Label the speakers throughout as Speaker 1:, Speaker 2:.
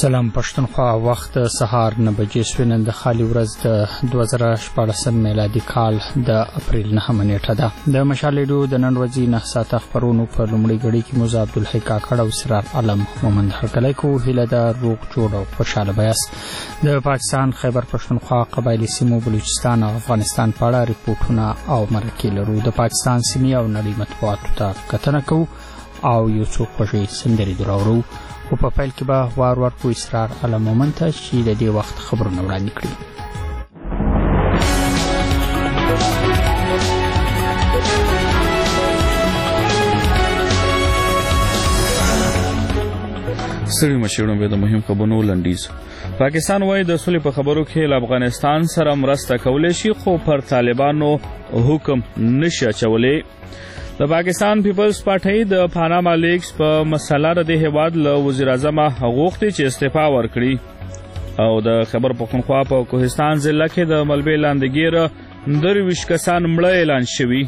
Speaker 1: سلام پښتونخوا وخت سهار 9 بجې سوینند خالي ورځ د 2014 میلادي کال د اپریل 9 نیټه ده د مشالېډو د نن ورځې 9 ساعته خبرونو په لومړي غړي کې موزه عبدالحی کاکړ او سرار علم مومند هرکلی کو هیله د روغ جوړ او خوشاله بیاس د پاکستان خیبر پښتونخوا قبایلی سیمو بلوچستان او افغانستان په اړه ریپورتونه او مرکې لرو د پاکستان سیمې او نړۍ مطبوعاتو ته کتنه کوو او یو څو خوږې سندرې دراوړو او په پیل کې به وار ورکو اسرار علم مومند ته چې د دې وخت خبرونه وړاندې کړي.
Speaker 2: ستړي مشرانو به د مهم خبرونو لنډیز. پاکستان وايي د صلح په خبرو کې له افغانستان سره مرسته کولای شي خو پر طالبانو حکم نشي اچولی. د پاکستان پیپلز پارټي د پاناما لیکس په مسله د هیواد له وزیر اعظم غوښتي چې استعفا ورکړي او د خیبر پختونخوا په کوهستان ضلع کې د ملبې لاندګیر 23 کسان مړه اعلان شوي.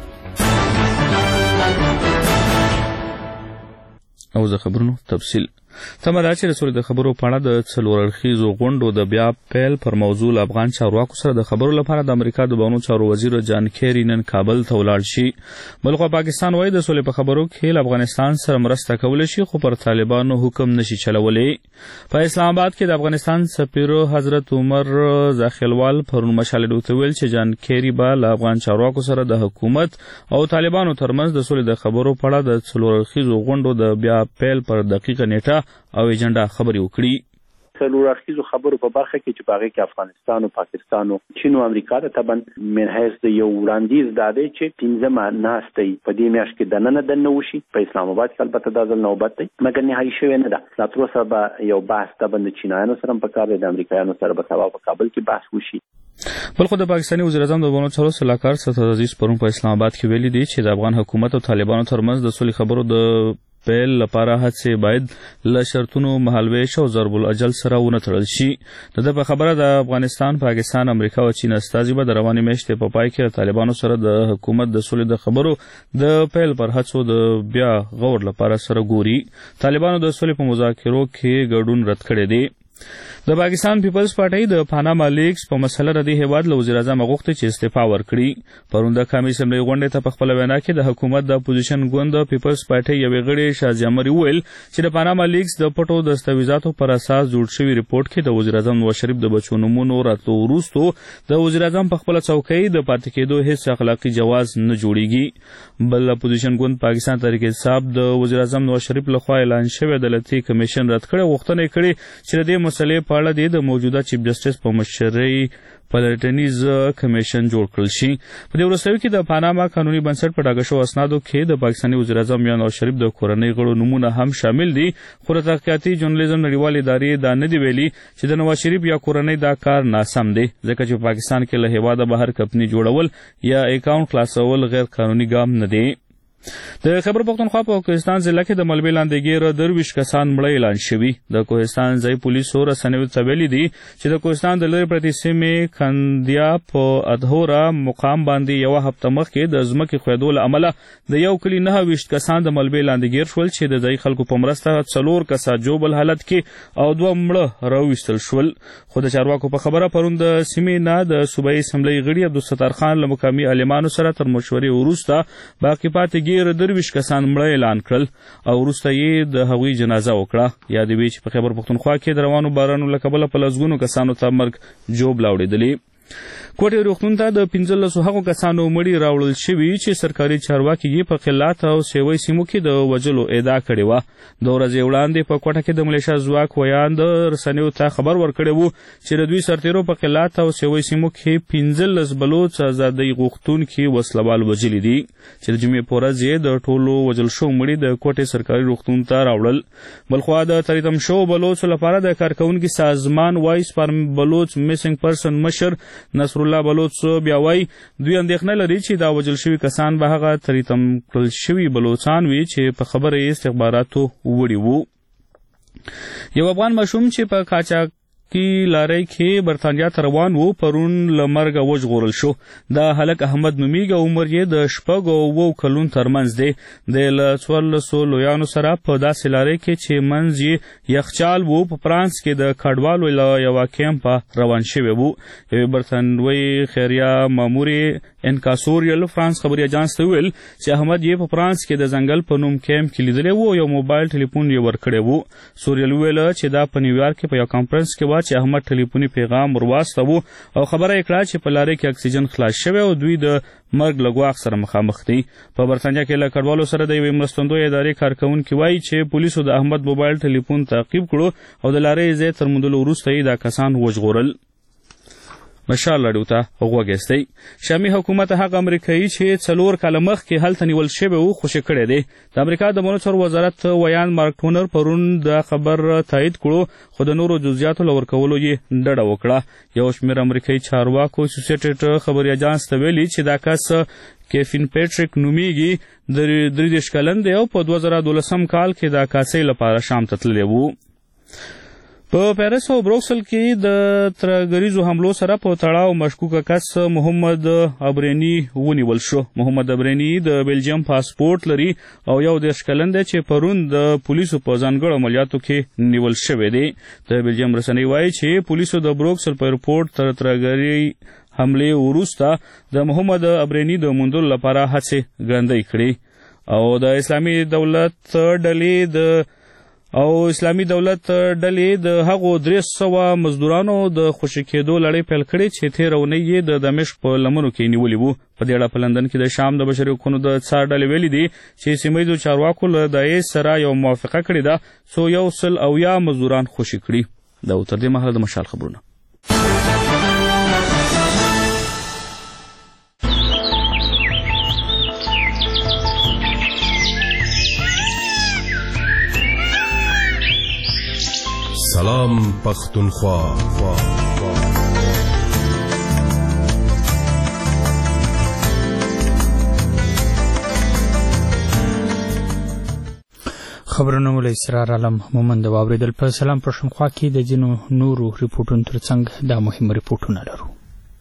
Speaker 2: او د خبرونو تفصیل تمدا چې رسول د خبرو په اړه د څلور اړخیزو غونډو د بیا پیل پر موضوع افغان چارواکو سره د خبرو لپاره د امریکا د بانو چارو وزیر جان کیری نن کابل ته ولاړ شي. بلخو پاکستان وايي د صلح په خبرو کې له افغانستان سره مرسته کولای شي خو پر طالبانو حکم نشي چلولی. په اسلام آباد کې د افغانستان سفیر حضرت عمر زاخیلوال پرون مشالېډو ته ویل چې جان کیری به له افغان چارواکو سره د حکومت او طالبانو ترمنځ د صلح د خبرو په اړه د څلور اړخیزو غونډو د بیا پیل پر دقیقه نیټه او ایجنډا خبرې وکړي.
Speaker 3: څلور اړخیزو خبرو په برخه کې چې باغې کې افغانستان او پاکستان او چین او امریکا ته طبعا منحیث د یو وړاندیز داده چې 15 ناستې په دې میاشت کې دننه وشي په اسلام آباد کې البته دا ځل نوبت دی مګر نهایي شوی نه ده. لا تر اوسه به یو بحث د چینایانو سره په کار دی د امریکایانو سره به سبا په کابل کې بحث وشي.
Speaker 2: بلخو د پاکستاني وزیر اعظم د بانو چارو سلاکار سرفراز عزیز پرون په اسلام آباد کې ویلي دي چې د افغان حکومت او طالبانو ترمنځ د صلح خبرو د پیل لپاره هڅې باید له شرطونو مهالویش او ضرب الاجل سره ونه تړل شي. د په خبره د افغانستان، پاکستان، امریکا او چین استازي به د روانې میاشتې په پای کې طالبانو سره د حکومت د صلح د خبرو د پیل پر هڅو د بیا غور لپاره سره ګوري. طالبانو د صلح په مذاکرو کې ګډون رد کړی دی. د پاکستان پیپلز پارټي د پاناما لیکس په مسله ردی هیواد له وزیر اعظم غوښتي چې استعفا ورکړي. پرون د قومي اسمبلی غونډې ته په خپل وینا کې د حکومت د اپوزیشن ګوند پیپلز پارټي یوې غړي شازیه مري ویل چې د پاناما لیکس د پټو دستاویزاتو پر اساس جوړ شوی ریپورت کې د وزیر اعظم نواز شریف د بچو نومونو راتلو وروسته د وزیر اعظم په خپل څوکۍ د پاتې کېدو هیڅ اخلاقی جواز نه جوړیږي. بل اپوزیشن ګوند پاکستان تحریک انصاف د وزیر اعظم نواز شریف لخوا اعلان شوی عدالتي کمیشن رد کړ غوښتنه کړې چې د مسلې په اړه د موجوده چیف جسټس په مشرۍ پلټنیز کمیشن جوړ کړل شي. په دې وروستیو کې د پاناما قانوني بنسټ په ډاګه شوو اسنادو کې د پاکستاني وزیر اعظم نواز شریف د کورنۍ غړو نومونه هم شامل دي خو د تحقیقاتي ژورنالیزم نړیوالې ادارې دا نه دی ویلي چې د نواز شریف یا کورنۍ دا کار ناسم دی ځکه چې پاکستان کې له هیواده بهر کمپنۍ جوړول یا اکاونټ خلاصول غیر قانوني ګام نه دی. د خیبر پختونخوا په کوهستان ضلع کې د ملبې لاندګیر 23 کسان مړه اعلان شوي. د کوهستان ځای پولیسو رسنیو ته ویلي دي چې د کوهستان د لرې پرتې سیمې کندیا په ادهوره مقام باندې یو هفته مخکې د ځمکې ښویېدو له امله د یو کلي 29 کسان د ملبې لاندګیر شول چې د ځایي خلکو په مرسته 4 کسه جوبل حالت کې او 2 مړه راویستل شول. خو د چارواکو په خبره پرون د سیمې نه د صوبایي اسمبلۍ غړي عبدالستار خان له مقامي عالمانو سره تر مشورې وروسته باقي پاتې 23 کسان مړه اعلان کړل او وروسته یې د هغوی جنازه وکړه. یاد وی چې په خیبر پختونخوا کې د روانو بارانو له کبله په لسګونو کسانو ته مرګ جوب لاوړېدلی. کوټې روغتون ته د 15 هغو کسانو مړي راوړل شوي چې سرکاري چارواکي یې په قلات او سیوی سیمو کې د وژلو ادعا کړې وه. د ورځې وړاندې په کوټه کې د ملیشیا ځواک ویان د رسنیو ته خبر ورکړی و چې د دوی سرتیرو په قلات او سیوی سیمو کې 15 بلوڅ ازادۍ غوښتونکي وسلوال وژلي دي چې د جمعې په ورځ یې د ټولو وژل شوو مړي د کوټې سرکاري روغتون ته راوړل. بلخوا د تریتم شوو بلوڅو لپاره د کارکوونکي سازمان وایس فار بلوڅ میسنګ پرسن مشر نصر الله بلوڅ بیا وایي دوی اندېښنه لري چې دا وژل شوي کسان به هغه تریتم کړل شوي بلوڅان وي چې په خبره یې استخباراتو وړي وو. یو افغان ماشوم چې په کې لارۍ کې برتانیا ته روان و پرون له مرګه وژغورل شو. د هلک احمد نومیږي، عمر یې د 6 او 9 کلونو ترمنځ دی. د له 1400 لویانو سره په داسې لارۍ کې چې منځ یې یخچال و په فرانس کې د کډوالو له یوه کیمپ روان شوی و. یوې برتانوي خیریه مامورې انکاسوریل فرانس خبري اجانس ته ویل چې احمد یې په فرانس کې د ځنګل په نوم کیمپ کې لیدلی و، یو موبایل ټلیفون یې ورکړی و. سوریل ویل چې دا په نیویارک کې په یو کانفرنس کې و چې احمد ټلیفوني پیغام ورواستوه او خبره یې کړه چې په لارۍ کې اکسیجن خلاص شوی او دوی د مرګ له ګواښ سره مخامخ دي. په برتانیا کې له کډوالو سره د یوې مرستندویه ادارې کارکوونکي وایي چې پولیسو د احمد موبایل ټلیفون تعقیب کړو او د لارۍ ځای تر موندلو وروسته یې دا کسان وژغورل. مشال راډیو ته غوږ ایستی. شامي حکومت هغه امریکایي چې 4 کاله مخکې هلته نیول شوی و خوشي کړی دی. د امریکا د بهرنیو چارو وزارت ویان مارک ټونر پرون د خبر تایید کړو خو د نورو جزئیاتو له ورکولو یې ډډه وکړه. یو شمېر امریکایي چارواکو اسوسییټډ خبري اجانس ته ویلي چې دا کس کیفین پیټریک نومیږي، 33 کلن دی او په 2012 کال کې د عکاسۍ لپاره شام ته تللی و. په پیرس او بروکسل کې د ترهګریزو حملو سره په تړاو مشکوکه کس محمد ابرینی ونیول شو. محمد ابرینی د بیلجیم پاسپورت لري او 21 کلن دی چې پرون د پولیسو په ځانګړو عملیاتو کې نیول شوی دی. د بیلجیم رسنۍ وایي چې پولیسو د بروکسل په ایرپورټ تر ترهګرۍ حملې وروسته د محمد ابرینی د موندلو لپاره هڅې ګړندۍ کړې او د اسلامي دولت ډلې د هغو 300 مزدورانو د خوشي کېدو لړۍ پیل کړې چې تېره اونۍ یې د دمشق په لمنو کې نیولې وو. په دې اړه په لندن کې د شام د بشري حقوقو د څار ډلې ویلي دي چې سیمه ییزو چارواکو له داعش سره یو موافقه کړې ده څو 100 مزدوران خوشي کړي. دا تر دې مهاله د مشال خبرونه.
Speaker 4: سلام پختونخوا.
Speaker 1: خبرونه مو له اسرار عالم مومند واوریدل. په سلام پښتونخوا کې د ځینو نورو ریپورتونو ترڅنګ دا مهم ریپورتونه لرو.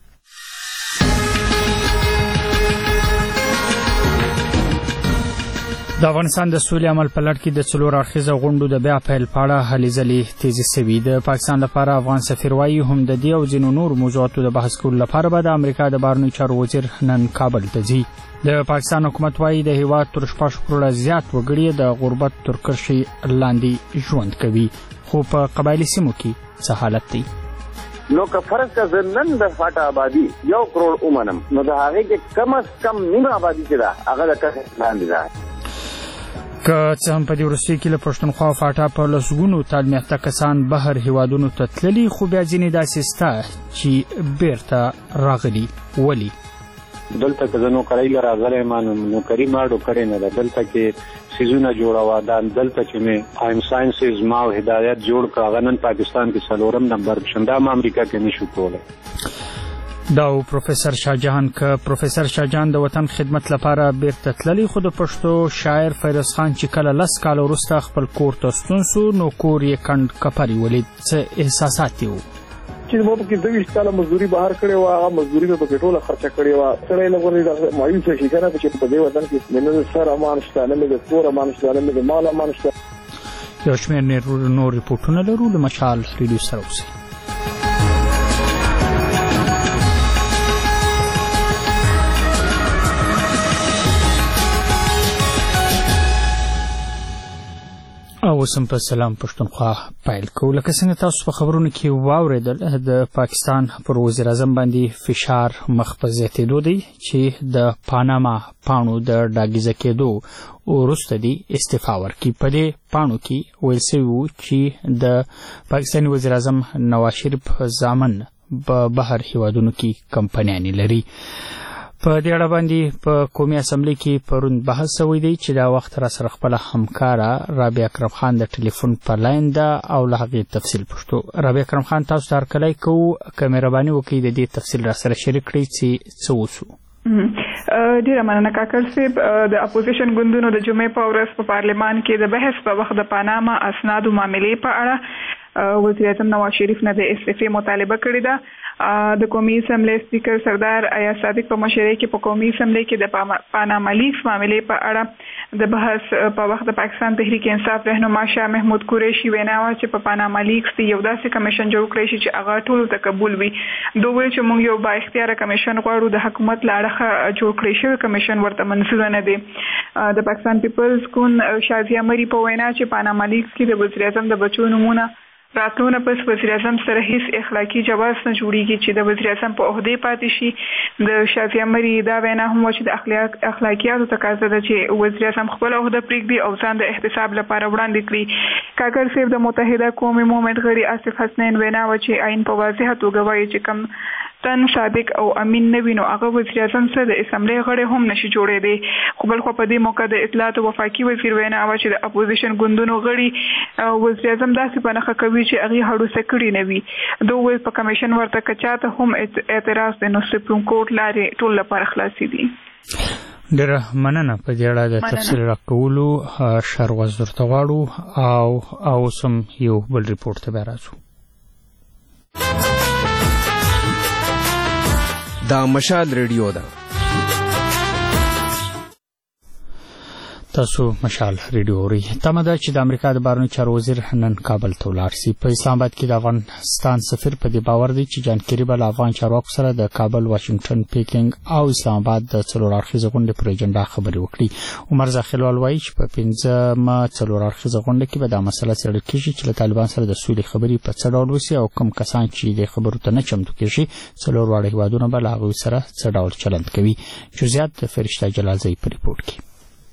Speaker 1: د افغانستان د سولې عمل په لړ کې د 4 اړخیزه غونډو د بیا پیل په اړه هلې ځلې تیزې شوي. د پاکستان لپاره افغان سفیر وایي هم د دې او ځینو نورو موضوعاتو د بحث کولو لپاره به د امریکا د بهرنیو چارو وزیر نن کابل ته ځي. د پاکستان حکومت وایي د هیواد تر 6 کروڑه زیات وګړي د غربت تر کرښې لاندې ژوند کوي، خو په قبایلي سیمو کې څه حالت دی؟
Speaker 5: نو که فرض کا زنن د فاټا آبادی 1 کروڑ اومنم نو د هغه کې کم از کم نیمه آبادی چې ده هغه د کرښې لاندې ده.
Speaker 1: که څه هم په دې وروستیو کې له پښتونخوا او فاټا په لسګونو تعلیم یافته کسان بهر هیوادونو ته تللي، خو بیا ځینې داسې شته چې بیرته راغلي. ولې؟
Speaker 3: دلته که زه نوکرۍ له راغلی ما نوکري ما ډوکرې نه ده. دلته کې سیزونه جوړوه، دا دلته چې مې آیم ساینسز ما او هدایت جوړ کړه، هغه نن پاکستان کې 4 نمبر شم، دا ما امریکا کې نشو کولی.
Speaker 1: دا پروفیسر شاهجهان که پروفیسر شاهجهان د وطن خدمت لپاره بیرته تللی، خو د پښتو شاعر فیروز خان چې کله 10 کال وروسته خپل کور ته ستون سو نو کور یې کند کپري ولید. څه احساسات یې و؟
Speaker 6: چې ما پکې 22 کاله مزدوري بهر کړې وه، هغه مزدوري مې پکې ټوله خرچه کړې وه. سړی لږ مایوسه شي که نه چې په دې وطن کې مې نه د سر امان شته، نه مې د کور امان شته، نه مې د مال امان شته.
Speaker 1: یو شمېر نور ریپورټونه لرو. له مشال ریډیو سره اوسئ. او سم په سلام پښتونخوا پیل کوو. لکه څنګه تاسو په خبرونو کې واوریدل، د پاکستان پر وزیر اعظم باندې فشار مخ په زیاتېدو دی چې د پاناما پاڼو د ډاګیزه کېدو وروسته دی استعفا ورکړي. په دې پاڼو کې ویل شوي وو چې د پاکستاني وزیر اعظم نواز شریف زامن په بهر هیوادونو کې کمپنیانې لري. په دې اړه باندې په قومي اسمبلی کې پرون بحث شوی دی چې دا وخت را سره خپل همکاره رابعه اکرم خان د ټلیفون په لاین ده او له هغې تفصیل پوښتو. رابعه اکرم خان تاسو ته هرکلی کوو، که مهرباني وکړئ د دې تفصیل را سره شریک کړئ چې څه وشو.
Speaker 7: ډیره مننه کاکړ صاحب. د اپوزیشن ګوندونو د جمعې په ورځ په پارلمان کې د بحث په وخت د پاناما اسنادو معاملې په اړه وزیر اعظم نواز شریف نه د استعفا مطالبه کړې ده. د قومي اسمبلی سپیکر سردار ایاز صادق په مشرۍ کې په قومي اسمبلی کې د پاناما لیکس معاملې په اړه د بحث په وخت د پاکستان تحریک انصاف رهنما شاه محمود قریشي وینا و چې په پاناما لیکس کې یو داسې کمیشن جوړ کړی شي چې هغه ټولو ته قبول وي. دوی ویل چې موږ یو با اختیاره کمیشن غواړو، د حکومت له اړخه جوړ کړی شوی کمیشن ورته منظور نه دی. د پاکستان پیپلز ګوند شازیه مری په وینا چې پاناما لیکس کې د وزیر اعظم د بچو نمونه راتلونه پس وزیر اعظم سره هیڅ اخلاقی جواز نه جوړیږي چې د وزیر اعظم په عہده پاتې شي. د شافعي مری دا وینا هم چې د اخلاقیاتو تقاضا ده چې وزیر اعظم خپل عہده پرېږدي او ځان د احتساب لپاره وړاندې کړي. کاکړ صاحب د متحده قومي مومنټ غړي آصف حسنین وینا و چې عین په واضحه توګه وایي چې کم تن صادق او امین نه وینو هغه وزیر اعظم سره د اسمبلی غړي هم نشي جوړېدی. خو بل خو په دې موقع د اطلاعات او وفاقي وزیر وینا و چې د اپوزیشن ګوندونو غړي وزیر اعظم داسې په نښه کوي چې هغه هډوسه کړي نه وي. دوی په کمیشن ورته کچاته هم اعتراض د نو سپریم کورټ لارې ټول لپاره خلاصي دي.
Speaker 1: ډېره مننه په دې اړه د تفصیل راکولو شروز درته غواړو او سم یو بل ریپورت ته راځو.
Speaker 8: دا مشال ریډیو ده.
Speaker 1: تاسو مشال ریډیو اورئ. تمه ده چې د امریکا د بهرنیو چارو وزیر نن کابل ته ولاړ شي. په اسلام آباد کې د افغانستان سفیر په دې باور دی چې جان کیری به له افغان چارواکو سره د کابل، واشنگټن، پیکینګ او اسلام آباد د څلور اړخیزې غونډې پر اجنډا خبرې وکړي. عمر زاخیلوال وایي چې په 15مه څلور اړخیزه غونډه کې به دا مسله څېړل کېږي چې له طالبان سره د سولې خبرې په څه ډول وشي او کوم کسان چې د خبرو ته نه چمتو کېږي څلور واړه هیوادونه به له هغوی سره څه ډول چلند کوي. جزئیات د فرشته جلالزی په ریپورت کې.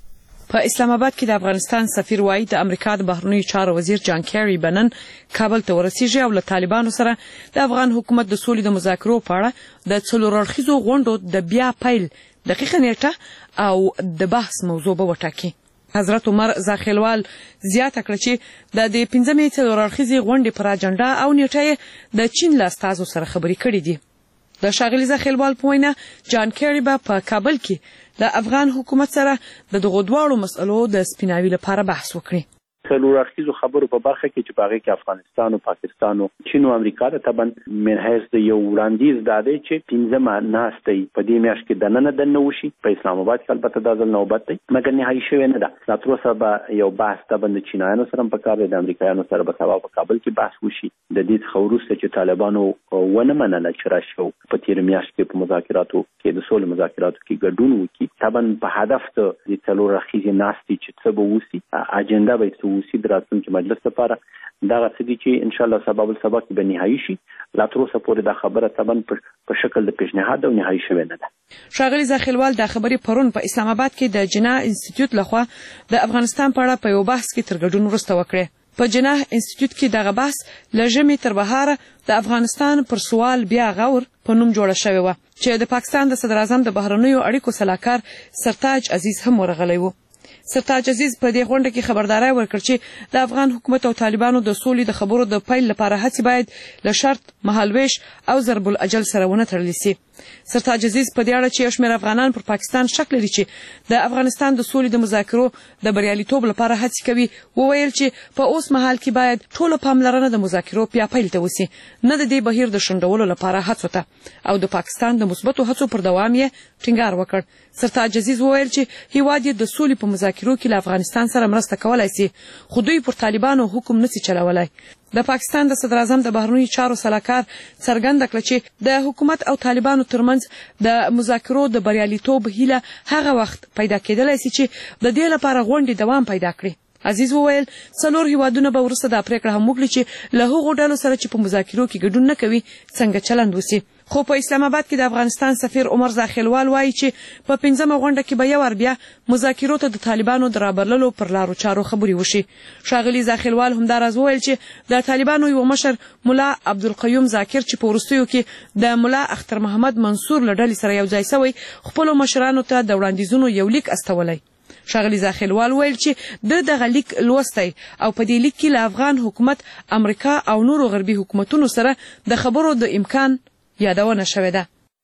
Speaker 9: په اسلام آباد کې د افغانستان سفیر وایي د امریکا د بهرنیو چارو وزیر جان کیری بنن کابل ته ورسیږي او له طالبانو سره د افغان حکومت د سولې د مذاکرو په اړه د څلور اړخیزو غونډو د بیا پیل دقیقه نیټه او د بحث موضوع به وټاکي. حضرت عمر زاخیلوال زیاته کړه چې د 15مې څلور اړخیزې غونډې پر اجنډا او نیټه د چین له استازو سره خبرې کړې دي. د شاغلي زاخیلوال په وینا جان کیری به په کابل کې د افغان حکومت سره د دغو دواړو مسئلو د سپیناوي لپاره بحث وکړي.
Speaker 3: څلور اړخیزو خبرو په برخه کې چې په هغې کې افغانستان او پاکستان او چین او امریکا د طبعا من حیث د یو وړاندیز دا دی چې 15مه ناستې په دې میاشت کې دننه وشي په اسلام آباد کې. البته دا ځل نوبت دی مګر نهایي شوې نه ده. لا تر اوسه به یو بحث طبعا د چینایانو سره هم پکار دی، د امریکایانو سره به سبا په کابل کې بحث وشي. د دې څخه وروسته چې طالبانو ونه منله چې راشي په تېره میاشت کې په مذاکراتو کې د سولې مذاکراتو کې ګډون وکړي، طبعا په هدف د څلور اړخیزې ناستې چې څه به وشي اجنډا به څه وشي د راتلونکي مجلس لپاره دغه څه دي چې ان شاء الله سبا بل سبا کې به نهایي شي. لا تر اوسه پورې دا خبره طبعا په شکل د پیشنهاد او نهایي شوې نه ده.
Speaker 9: شاغلي زاخیلوال د خبرې پرون په اسلام آباد کې د جناح انسټیټیوټ لخوا د افغانستان په اړه په یو بحث کې تر ګډون وروسته وکړه. په جناح انسټیټیوټ کې دغه بحث له ژمي تر بهاره د افغانستان پر سوال بیا غور په نوم جوړه شوې وه چې د پاکستان د صدر اعظم د بهرنیو اړیکو سلاکار سرتاج عزیز هم ورغلی و. سرتاج عزیز په دې غونډه کې خبرداري ورکړه چې د افغان حکومت او طالبانو د سولې د خبرو د پیل لپاره هڅې باید له شرط، مهالویش او ضرب الاجل سره ونه تړل شي. سرتاج عزیز په دې اړه چې یو شمېر افغانان پر پاکستان شک لري چې د افغانستان د سولې د مذاکرو د بریالیتوب لپاره هڅې کوي وویل چې په اوس مهال کې باید ټوله پاملرنه د مذاکرو بیا پیل ته وشي، نه د دې بهیر د شنډولو لپاره هڅو ته، او د پاکستان د مثبتو هڅو پر دوام یې ټینګار وکړ. سرتاج عزیز وویل چې هیواد یې د سولې په مذاکرو کې له افغانستان سره مرسته کولای شي، خو دوی پر طالبانو حکم نشي چلولای. د پاکستان د صدر اعظم د بهرنیو چارو سلاکار څرګنده کړه چې د حکومت او طالبانو ترمنځ د مذاکرو د بریالیتوب هیله هغه وخت پیدا کېدلی شي چې د دې لپاره غونډې دوام پیدا کړي. عزیز وویل څلور هیوادونه به وروسته دا پریکړه هم وکړي چې له هغو ډلو سره چې په مذاکرو کې ګډون نه کوي څنګه چلند وشي. خو په اسلام آباد کې د افغانستان سفیر عمر زاخیلوال وایي چې په 15مه غونډه کې به یو ور بیا مذاکرو ته د طالبانو د رابرللو پر لارو چارو خبرې وشي. ښاغلي زاخیلوال همداراز وویل چې د طالبانو یو مشر ملا عبدالقیوم ذاکر چې په وروستیو کې د ملا اختر محمد منصور له ډلې سره یو ځای سوی خپلو مشرانو ته د وړاندیزونو یو لیک استولی. ښاغلي زاخیلوال ویل چې د دغه لیک لوستی او په دې لیک کې له افغان حکومت، امریکا او نورو غربي حکومتونو سره د خبرو د امکان یادونه شوې ده.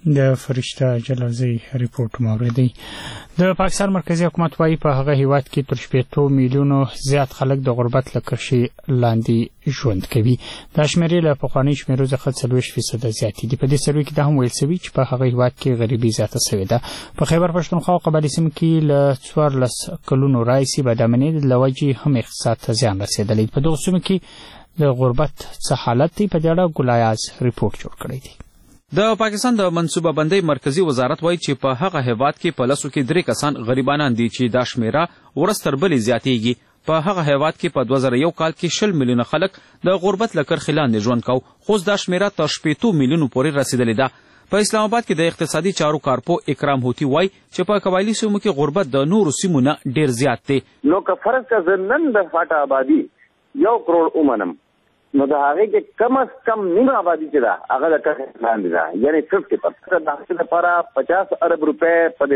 Speaker 1: د فرشته جلالزی ریپورت موردی د پاکستان مرکزی حکومت وايي په هغه هیواد کې تر 80 میلیونو زیات خلک د غربت له کرښې لاندې ژوند کوي. دا شمیرې له پخواني شمیرو څخه 40% زیاتې دي. په دې سروې کې دا هم ویل شوی چې په هغه هیواد کې غریبي زیاته شوې ده. په خیبر پښتونخوا او قبایلی سیمو کې له 14 کلونو راځي بدامنۍ د لوجې هم اقتصاد ته زیان رسیدلی. په دغه سیمو کې د غربت څه حالت دی په دې اړه ګلایاز ریپورت جوړ کړی دی.
Speaker 10: د پاکستان د منصوبه بندۍ مرکزی وزارت وایي چې په هغه هیواد کې په لسو کې 3 کسان غریبانان دي چې دا شمیره ورځ تر بلې زیاتېږي. په هغه هیواد کې په 2001 کال کې 20 میلیونه خلک د غربت له کرښې لاندې ژوند کوي، خو دا شمیره تر 80 میلیونو پورې رسیدلې ده. په اسلام آباد کې د اقتصادي چارو کارپو اکرام هوتی وایي چې په قبایلی سیمو کې غربت د نورو سیمو نه ډیر زیات دی.
Speaker 5: نو که فرض کا نن د فاټا آبادی 1 کروڑ ومنم نو د هغه کې کم از کم نیمه آبادی چې ده هغه د کرښې لاندې ده، یعنی 50%. د هغه لپاره 50 ارب روپے په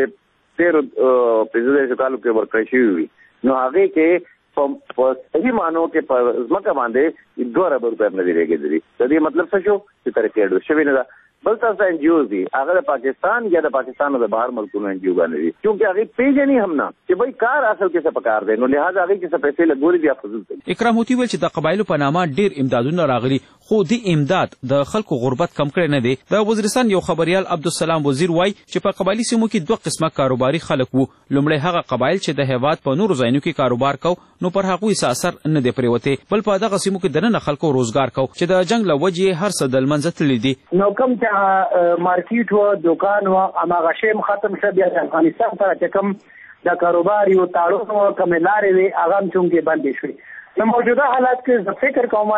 Speaker 5: 13 کالو کې ورکړل شوی وي. نو هغه کې په صحیح معنو کې په ځمکه باندې 2 ارب روپے نه دی لګېدلي. د دې مطلب څه شو چې ترې کېدو شوی نه ده. بل تاسو NGOs دي هغه د پاکستان یا د پاکستان د بهر ملکونو NGO باندې دي، چې هغه پیژني هم نه چې وای کار اصل کې څه پکار دی، نو لہذا هغه کې څه پیسې لګوري بیا فضول دي.
Speaker 10: اکرام هوتی ویل چې د قبایلو په نامه ډیر امدادونه راغلي، خو دې امداد د خلکو غربت کم کړی نه دی. د وزیرستان یو خبريال عبدالسلام وزیر وایي چې په قبایلی سیمو کې 2 قسمه کاروباري خلک وو. لومړی هغه قبایل چې د هیواد په نورو ځایونو کې کاروبار کو، نو پر هغه یې اثر نه دی پریوته، بل په دغه سیمو کې دنه خلکو روزګار کو چې د جنگ له وجې هر څه د منځ تللی دي.
Speaker 11: نو کوم چې مارکیټ و دکان و هغه شیم ختم شو، بیا د افغانستان سره چې کوم د کاروبار یو تاړو و کوم لارې وي هغه هم چونکې بندې شوې. نو موجوده حالات کې زه فکر کوم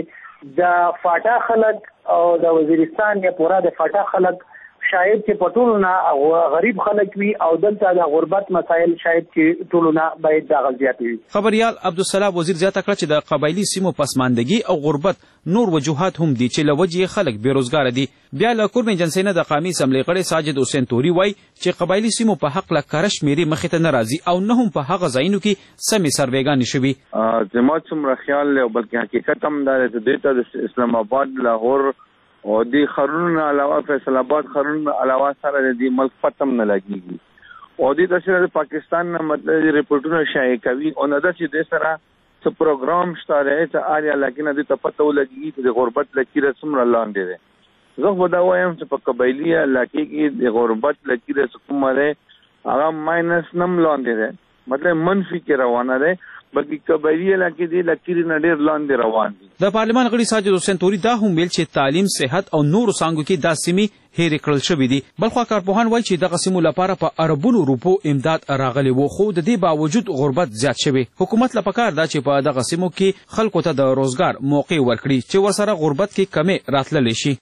Speaker 11: چې د فاټا خلک او د وزیرستان یا پورا د فاټا خلک شاید چې په ټولو نه غریب خلک وي او دلته د غربت مسایل شاید چې ټولو نه باید دغه زیات وي.
Speaker 10: خبريال عبدالسلام وزیر زیاته کړه چې د قبایلی سیمو پسماندګي او غربت نور وجوهات هم دي چې له وجې خلک بیروزګار دي. بیا له کورن ایجنسی نه د قومي اسمبلی غړی ساجد حسین توري وایي چې قبایلی سیمو په حق له کارش میري مخې ته ناراضي او نه هم په هغه ځایونو کې سمې سروېګانې شوي.
Speaker 12: زما څومره خیال له بلکې حقیقت هم دا د اسلام آباد لاهور او د خرونو علاوه فیصل آباد خرونو علاوه سره د ملک پتم نه لګيږي. او د تاسو پاکستان نه مطلب ریپورتونه شایع کوي او نه د دې سره څه پروګرام شته چې آلیا لکه د پته ولګي چې د غربت لکیره څومره لاندې ده. زه خو دا وایم چې په قبایلی علاقې کې د غربت لکیره څومره هغه ماینس نم لاندې ده، مطلب منفي کې روانه ده، بلکې قبایلی علاقې د لکیره نه ډیر لاندې روان دي.
Speaker 10: د پارلمان غړي ساجد حسین توري دا هم ویل چې تعلیم، صحت او نورو څانګو کې دا سیمې هېرې کړل شوې دي. بلخوا کارپوهان وایي چې دغه سیمو لپاره په اربونو روپو امداد راغلی و، خو د دې باوجود غربت زیات شوی. حکومت له پکار دا چې په دغه سیمو کې خلکو ته د روزګار موقع ورکړي چې ورسره غربت کې کمې راتللی شي.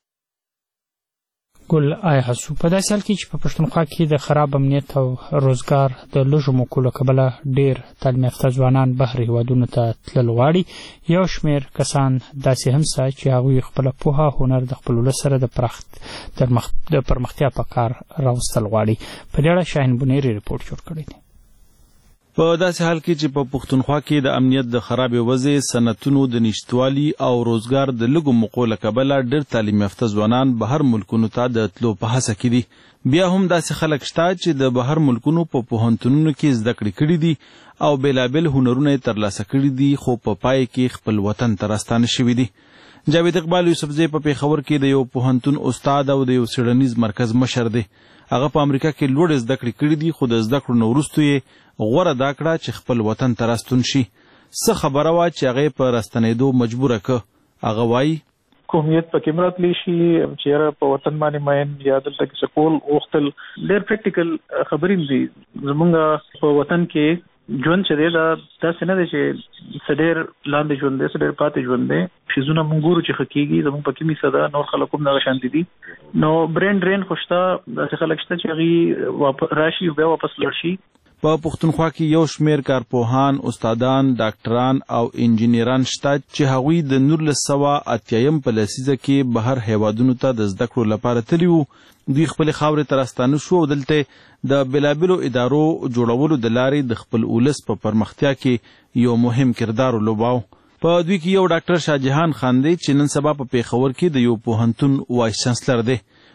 Speaker 1: ګل آی حسو په داسې حال کې چې په پښتونخوا کې د خراب امنیت او روزګار د لږو موقعو له کبله ډېر تعلیم یافته ځوانان بهر هېوادونو ته تلل غواړي. یو شمېر کسان داسې هم شته چې هغوی خپله پوهه هنر د خپل ولس سره د پرمختیا په کار راوستل غواړي. په دې اړه شاهین بنیری ریپورت جوړ کړی دی.
Speaker 2: په داسې حال کې چې په پښتونخوا کې د امنیت د خرابې وضع، صنعتونو د نشتوالي او روزګار د لږو موقعو له کبله ډېر تعلیم یافته ځوانان بهر ملکونو ته د تلو په هڅه کې دي. بیا هم داسې خلک شته چې د بهر ملکونو په پوهنتونونو کې زده کړې کړي دي او بېلابېل هنرونه یې ترلاسه کړي دي، خو په پای کې خپل وطن ته راستانه شوي دي. جاوید اقبال یوسفزی په پېښور کې د یو پوهنتون استاد او د یو څېړنیز مرکز مشر دی. هغه په امریکا کې لوړې زده کړې کړي دي، خو د زده کړو نه وروسته یې غوره دا کړه چې خپل وطن ته راستون شي. څه خبره وه چې هغه په راستنېدو مجبوره که. هغه وایي
Speaker 13: قومیت پکې مراتلی شي چې په وطن باندې ماین یا دلته کې سکول اوختل ډېر پریکټیکل خبرې دي. زمونږ په وطن کې ژوند چې دی دا داسې نه دی چې څه ډېر لاندې ژوند دی، څه ډېر پاتې ژوند دی. شیزونه مونږ ګورو چې ښه کېږي، زمونږ په کې میسه ده، نور خلک هم دغه شانتې دي. نو برین ډرین خو شته، داسې خلک شته چې هغوی راشي بیا واپس لاړ شي.
Speaker 2: په پښتونخوا کې یو شمېر کارپوهان، استادان، ډاکټران او انجینران شته چې هغوی د 1980 په لسیزه کې بهر هیوادونو ته د زده کړو لپاره تللي وو. دوی خپلې خاورې ته راستانه شو او دلته د بېلابېلو ادارو جوړولو د لارې د خپل ولس په پرمختیا کې یو مهم کردار ولوباو. په دوی کې یو ډاکټر شاه جهان خان دی چې نن سبا په پېښور کې د یو پوهنتون وایس چانسلر دی.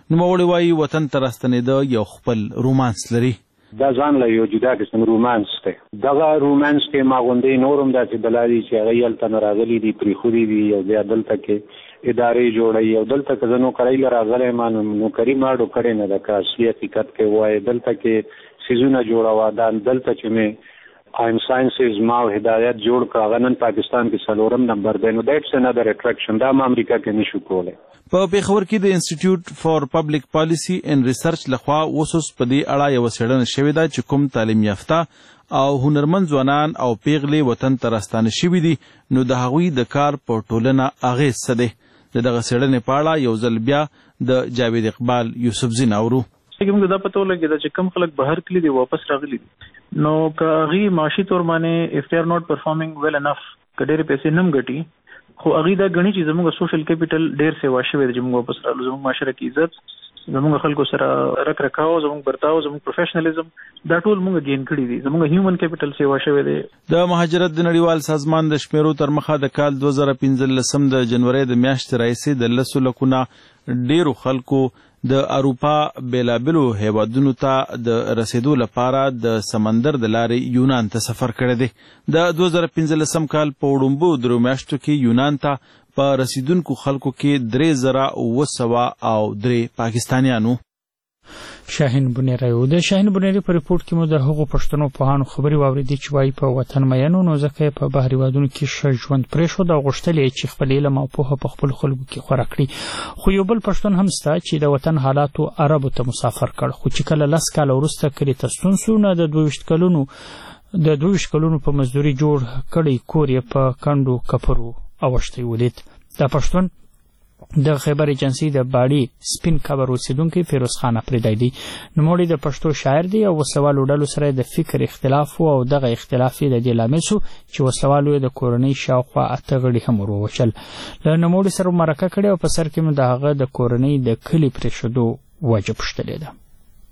Speaker 10: نوموړي وایي وطن ته راستنېده یو خپل رومانس لري.
Speaker 14: دا ځان له یو جدا قسم رومانس دی. دغه رومانس کې ما غوندې نورم داسې بلادي چې هغه هلته نه راغلي دي پرېښودي دي او بیا دلته کې ادارې جوړوي او دلته که زه نوکرۍ له راغلی ما نوکري ما ډوکړې نه ده که اصلي حقیقت کې ووایې. دلته کې څیزونه جوړوه دا دلته چې مې آیم ساینسز ما او هدایت جوړ کړ هغه نن پاکستان کې 4 نمبر دی. نو دیټس انادر اټریکشن دا ما امریکا کې نشو کولی.
Speaker 10: په پیښور کې د انسټیټیوټ فار پبلک پالیسی اینڈ ریسرچ لخوا اوس په دې اړه یو څېړنه شوې ده چې کوم تعلیم یافته او هنرمند ځوانان او پیغلې وطن ته راستانه شوي دي نو د هغوی د کار په ټولنه اغېز څه دی. د دغه څېړنې په اړه یو ځل بیا د جاوید اقبال یوسفزي ناورو.
Speaker 13: موږ دا پته ولګېده چې کم خلک بهر کلی دي واپس راغلي دي نو که هغوی معاشي طور باندې اف دې آر ناٹ پرفارمینګ ویل انف که ډېرې پیسې نه هم ګټي خو هغوی دا ګڼي چې زموږ سوشل کیپیټل ډېر سیوا شوی دی چې موږ واپس راغلو. زموږ معاشره کې عزت زموږ خلکو سره رک رکاو زموږ برتاو زموږ پروفیشنلیزم دا ټول موږ ګین کړي دي. زموږ هیومن کیپیټل سیوا شوی دی.
Speaker 10: د مهاجرت د نړیوال سازمان د شمیرو تر مخه د کال 2015 د جنوري د میاشتې راهیسې د 10 لکونه ډېرو خلکو د اروپا بیلابلو هیوادونو ته د رسیدو لپاره د سمندر د لارې یونان ته سفر کړی دی. د 2015 کال په وړومبو درو میاشتو کې یونان ته په رسیدونکو خلکو کې 3903 پاکستانیانو.
Speaker 1: شاهین بنیری د شاهین بنیری په ریپورت کې مو د هغو پښتنو پوهانو خبري واورېدې چې وایي په وطن مینو نو ځکه په بهر هیوادونو کې ښه ژوند پرېښود او غوښتل یې چې خپل علم او پوهه په خپلو خلکو کې خپره کړي. خو یو بل پښتون هم شته چې د وطن حالاتو عربو ته مسافر کړ خو چې کله 10 کاله وروسته کلي ته ستون سو نه د 22 کلونو په مزدوري جوړ کړی کور یې په کنډو کپرو اوښتی ولید. دا پښتون د خیبر ایجنسی د باړي سپین کبر اوسیدونکي فیروز خان اپریدی دی. نوموړی د پښتو شاعر دی او وسوالو ډلو سره د فکر اختلاف او دغه اختلاف د دې لامل شو چې وسوالو د کورنۍ شاوخوا 8 غړي هم وروچل. له نوموړي سره مرکه کړې او په سر کې مو د هغه د کورنۍ د کلی پرېښودو وجه پوښتلې ده.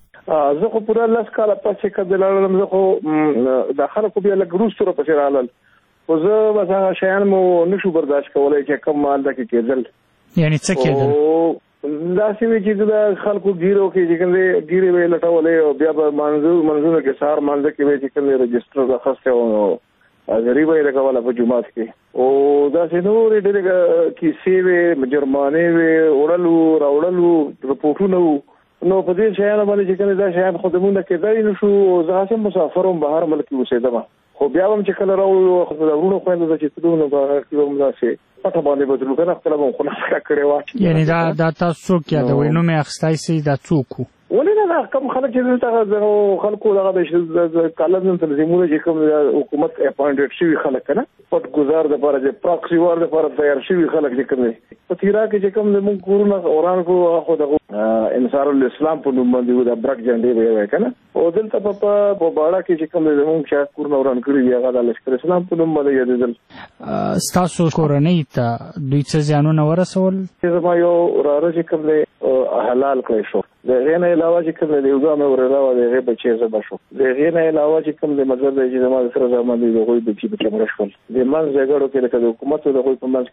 Speaker 6: زه خو پوره 10 کاله پسې کډلالم. زه خو د خلکو بیا لږ وروسته راپسې رالل خو زه بس هغه شیان مو نشو برداشت کولی چې کوم مال دکې کېدل.
Speaker 1: یعنی څه کېدل؟
Speaker 6: داسې وي چې د خلکو ګیرو کې چې کوم دی ګیرې به یې لټولې او بیا به منځونه کې سهار مانځه کې به چې کوم دی رجسټر راخستی او حاضري به یې لګوله په جومات کې او داسې نورې ډېرې کیسې وې جرمانې وې وړل راوړل رپورټونه وو. نو په دې شیانو باندې چې کوم دا شیان خو زموږ نه کېدلی نه شو. زه هسې مسافر وم بهر ملک کې اوسېدم خو بیا به هم چې کله راوړو خو د وروڼو خویندو ته چې تلو نو په هغه کې به هم داسې پټه باندې به تلو که نه خپله به هم خلاصه کړې وه.
Speaker 1: یعنې دا تاسو څوک یادوئ نوم یې اخیستی سئ دا څوک وو؟
Speaker 6: ولې نه دا کوم خلک چې دلته خلکو دغه د کالم تنظیمونه چې کوم حکومت اپاینټډ شوي خلک که نه پټ ګزار دپاره چې پراکسي وار دپاره تیار شوي خلک چې کوم دی په تیرا کې چې کوم زموږ کورونه وران کړو خو دغه انصار الاسلام په نوم باندې د برک جنډې به یې وایي که نه او دلته په باړه کې چې کوم دی زموږ چې کورونه وران کړي دي هغه د لشکر اسلام په نوم باندې یادېدل.
Speaker 1: ستاسو کورنۍ ته دوی څه زیانونه ورسول؟
Speaker 6: زما یو وراره چې کوم دی حلال کړی شو. د هغې نه علاوه چې کوم دی یو ځوان مې ور علاوه د هغې بچی ذبح شو. د هغې نه علاوه چې کوم دی مطلب دی چې زما د سره زامن دي د هغوی بچي پکې مړه شول. د منځ جګړو کې لکه د حکومت او د هغوی په منځ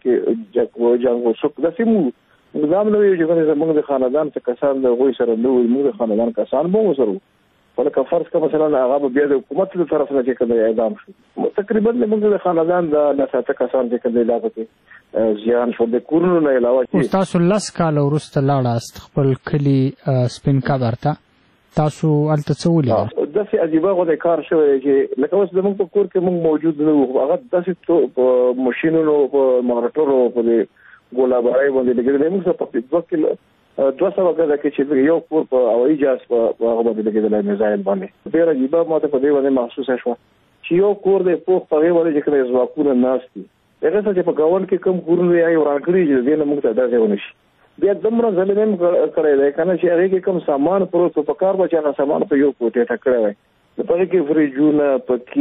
Speaker 6: کې جنګ وشو. داسې موږ دا هم نه ویو چې زموږ د خاندان څه کسان د هغوی سره نه وو موږ د خاندان کسان به ورسره وو خو لکه فرض که مثلا هغه به بیا د حکومت له طرف نه چې کوم دی اعدام شو تقریبا زموږ د خاندان د 9 کسان چې کوم دی لا پکې زیان شو. د کورونو نه علاوه
Speaker 1: تاسو 10 کاله وروسته لاړاست خپل کلي سپین کبر ته تاسو هلته څه ولیدل؟
Speaker 6: داسې عجیبه غوندې کار شوی چې لکه اوس زموږ په کور کې موږ موجود نه وو هغه داسې په ماشینونو په مارټرو په دې ګولابارۍ باندې لګېدلی موږ سره په 200 کده کې چې یو کور په هوایي جهاز په هغه باندې لګېدلی میزایل باندې ډېره عجیبه ماته په دې باندې محسوسه شوه چې یو کور دی پوخ په هغې باندې چې کوم ځواکونه ناست دي هغه څه چې په ګاونډ کې کوم کورونه دی یا وران کړي چې دې نه موږ ته داسې ونه شي. بیا دومره ظلم هم کړی دی که نه چې هغې کې کوم سامان پروت و په کار به چا نه سامان په یو کوټې ته کړی وی په هغې کې فریجونه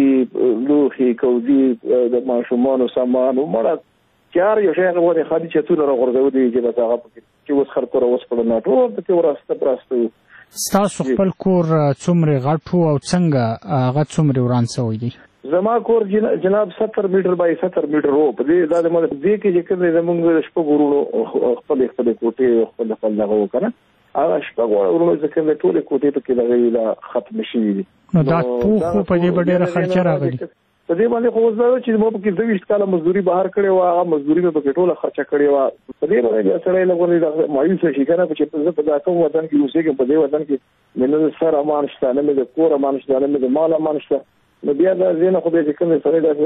Speaker 6: پکې لوښي کودي د ماشومانو سامان مړه چار یو شی هغه باندې خالي چتونه راغورځولي چې بس هغه پکې چې اوس خلکو راوسپړل نه ټول پکې وراسته پراسته وو.
Speaker 1: ستاسو خپل کور څومره غټ و او څنګه هغه څومره وران شوی دی؟
Speaker 6: زما کور جناب 70 میټر بای 70 میټر وو. په دې دا د دې کې چې کوم زمونږ شپږ ورونو خپل کوټې خپل دغه وو که نه هغه شپږ ورونه ځکه نه ټول کوټې ته کې لغې ختم شي دي.
Speaker 1: نو دا په دې ډېر خرچه راغلي.
Speaker 6: په دې باندې خو زه چې مو په کې 20 کاله مزدوري بهر کړې و، هغه مزدوري په کې ټوله خرچه کړې و. په دې باندې سره لګولې د مایوس شي کنه چې په دا کوم وطن کې اوسېږم، په دې وطن کې منو سره امان شته، نه د کور امان شته، نه د مال امان شته. نو بیا دا زینه خو به چې کوم سره دا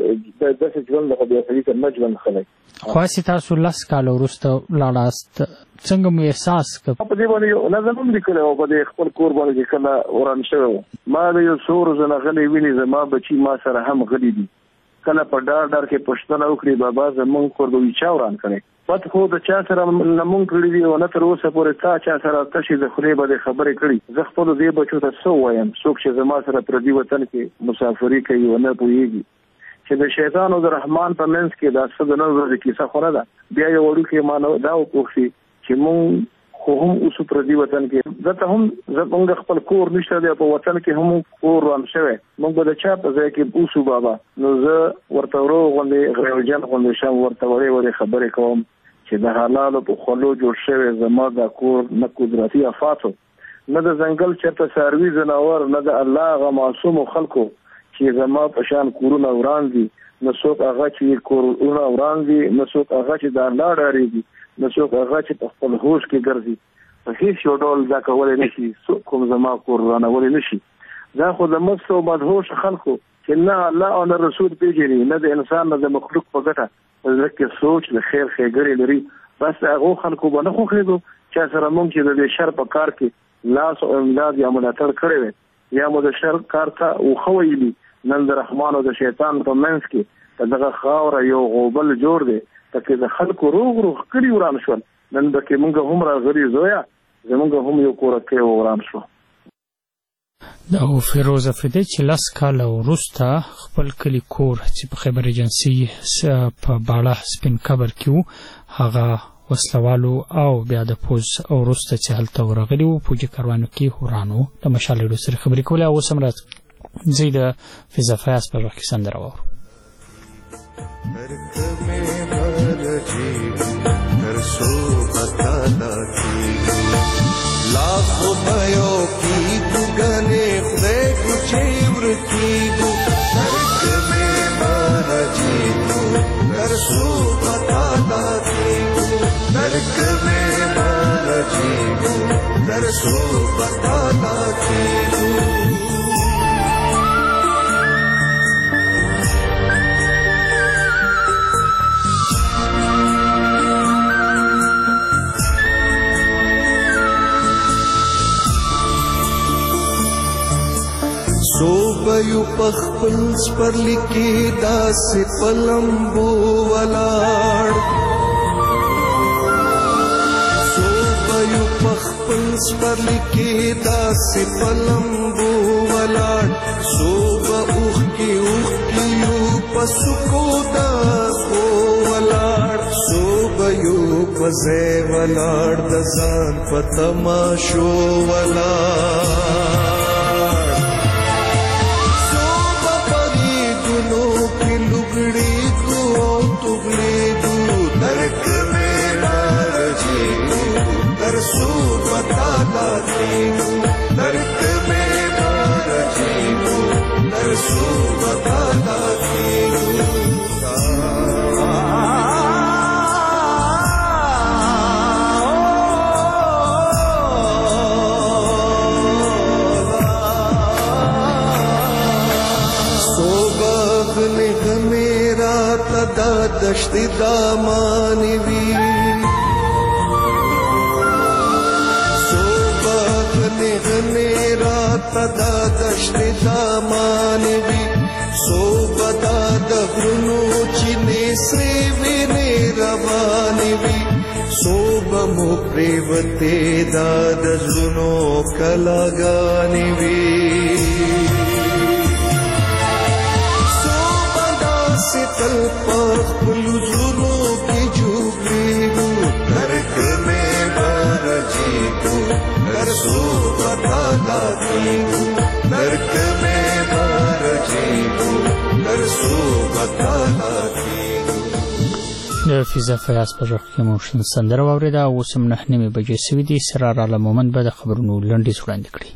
Speaker 6: د داسې ژوند خو بیا فکر نه ژوند خلک.
Speaker 1: خو تاسو لاس کال ورسته لاړاست، څنګه مو احساس کړ؟
Speaker 6: په دې باندې لازم دي کړو په دې خپل کور باندې کله وران شوی ما د یو څور زنه غلي ویني زما بچي ما سره هم غلي دي. کله په ډار کې پښتنه وکړي بابا زمون کور دوی چا وران کړي. پات خو د چا سره نمون کړی دی او نه تر اوسه پورې چا سره تشي د خوري به خبرې کړي. زه خپل دې بچو ته سو وایم څوک چې زما سره پر دې وطن کې مسافري کوي او نه پوهیږي چې د شیطان او د رحمان په منځ کې دا څه د نظر د کیسه خونه ده. بیا یو وړوکی مانو دا وکړي چې مونږ خو هم اوسو پر دې وطن کې ځکه هم زمونږ خپل کور نشته دی په وطن کې هم کور وران شوی. مونږ به د چا په ځای کې اوسو بابا. نو زه ورته ورو غوندې غیرجن غوندې شم ورته وړې خبرې کوم چې د حلالو په خلو جوړ شوی زما د کور نه قدرتي افاتو نه د ځنګل چرته ساروي زناور نه د الله غ معصوم خلکو چې زما په شان کورونه وران دي. نو څوک هغه چې کورونه وران دي، نو څوک هغه چې د الله ډارېږي، نو څوک هغه چې په خپل هوش کې ګرځي. په هیڅ یو ډول دا کولی نه شي څوک کوم زما کور ورانولی نه شي. دا خو د مست او بدهوش خلکو چې نه الله او نه رسول پیژني، نه د انسان نه د مخلوق په ګټه زړه کې سوچ د خیر ښېګړې لري. بس هغو خلکو به نه خوښېږو چې سره مونږ چې د دې شر په کار کې لاس او امداد یا ملاتړ کړی وی یا مو د شر کار ته وښه ویلي. نن د رحمان او د شیطان په منځ کې په دغه خاوره یو غوبل جوړ دی ترڅو د خلکو روغ کړي وران شول. نن بکې مونږ هم راغلي زویا زمونږ هم یو کورکې وران شو.
Speaker 1: دا فیروز افریدی چې لاس کال وروسته خپل کلی کور چې په خیبر ایجنسي په باړه سپین قبر کې هغه وسلوالو او بیا د پوز او وروسته چې هلته ورغلي وو پوجي کاروانو کې ورانو د مشالېدو سره خبرې کولې او اوس هم زه د فضا فیاض په وخت کې سندره واورم.
Speaker 15: लाखों भयो की दुगने खुदे कुछ की गो नरक में मारा जी तू नरसू बताता थी नरक में मारा जी तू नरसू बताता थी. सोबयु पखपल पर लिखे दास पलंबो वलाड़ सोबयु पखपल पर लिखे दास पलंबो वलाड़ सोब उख की पसुको दास हो वलाड़ सोबयु पजे वलाड़ दजान पतमाशो वलाड़ नरक में मार जी नरसू बताता थी नरक में मार जी नरसू बताता थी. दश्त दामानवी सोबने गनेरा तदा दश्त दामानवी सोबदा दगुनो चिने से विने रवानवी सोबमो प्रेवते दाद जुनो कलागानवी तल पख पुलुजुनो की जुगलीगु नरक में मार जीगु नरसू बताता थीगु नरक में मार जीगु नरसू बताता थीगु.
Speaker 1: د فیضا فیاض په غږ کې مو شن سندره واورېده. اوس هم 9:30 بجې شوي دي. سرار عالم مومند به د خبرونو لنډیز وړاندې کړي.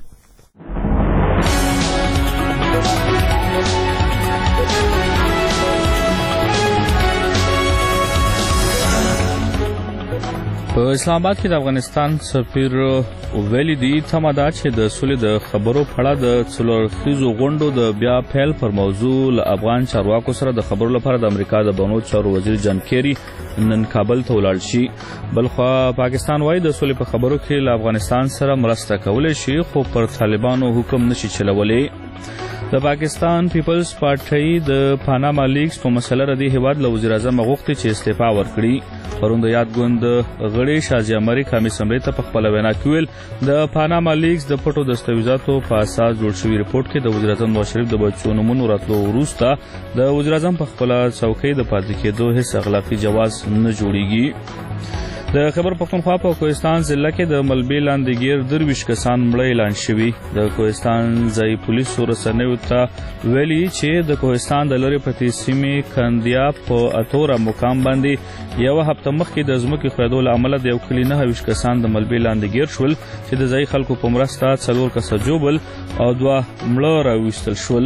Speaker 2: په اسلام آباد کې د افغانستان سفیر ویلي دي تمه ده چې د سولې د خبرو په اړه د څلورخیزو غونډو د بیا پیل پر موضوع له افغان چارواکو سره د خبرو لپاره د امریکا د بهرنیو چارو وزیر جان کیری نن کابل ته ولاړ شي. بلخوا پاکستان وايي د سولې په خبرو کې له افغانستان سره مرسته کولی شي خو پر طالبانو حکم نشي چلولی. د پاکستان پیپلز پارټۍ د پاناما لیکس په مسله ردی هیواد له وزیر اعظم غوښتي چې استعفا ورکړي. پرون د یاد ګوند غړي شازي امری کامي سمري ته په خپل وینا کې ویل د پاناما لیکس د پټو دستاویزاتو په اساس جوړ شوی ریپورت کې د وزیر اعظم نواز شریف د بچو نومونو راتلو وروسته د وزیر اعظم په خپل څوکۍ د پاتې کېدو هیڅ اخلاقی جواز نه جوړیږي. د خیبر پختونخوا په کوهستان ضلع کې د ملبې لاندې ګیر 23 کسان مړه اعلان شوي. د کوهستان ځای پولیسو رسنیو ته ویلي چې د کوهستان د لرې پرتې سیمې کندیا په اتوره مقام باندې یو هفته مخکې د ځمکې ښویېدو له امله د یو کلي 29 کسان د ملبې لاندې ګیر شول چې د ځایي خلکو په مرسته 4 کسه ژوبل او 2 مړه راویستل شول.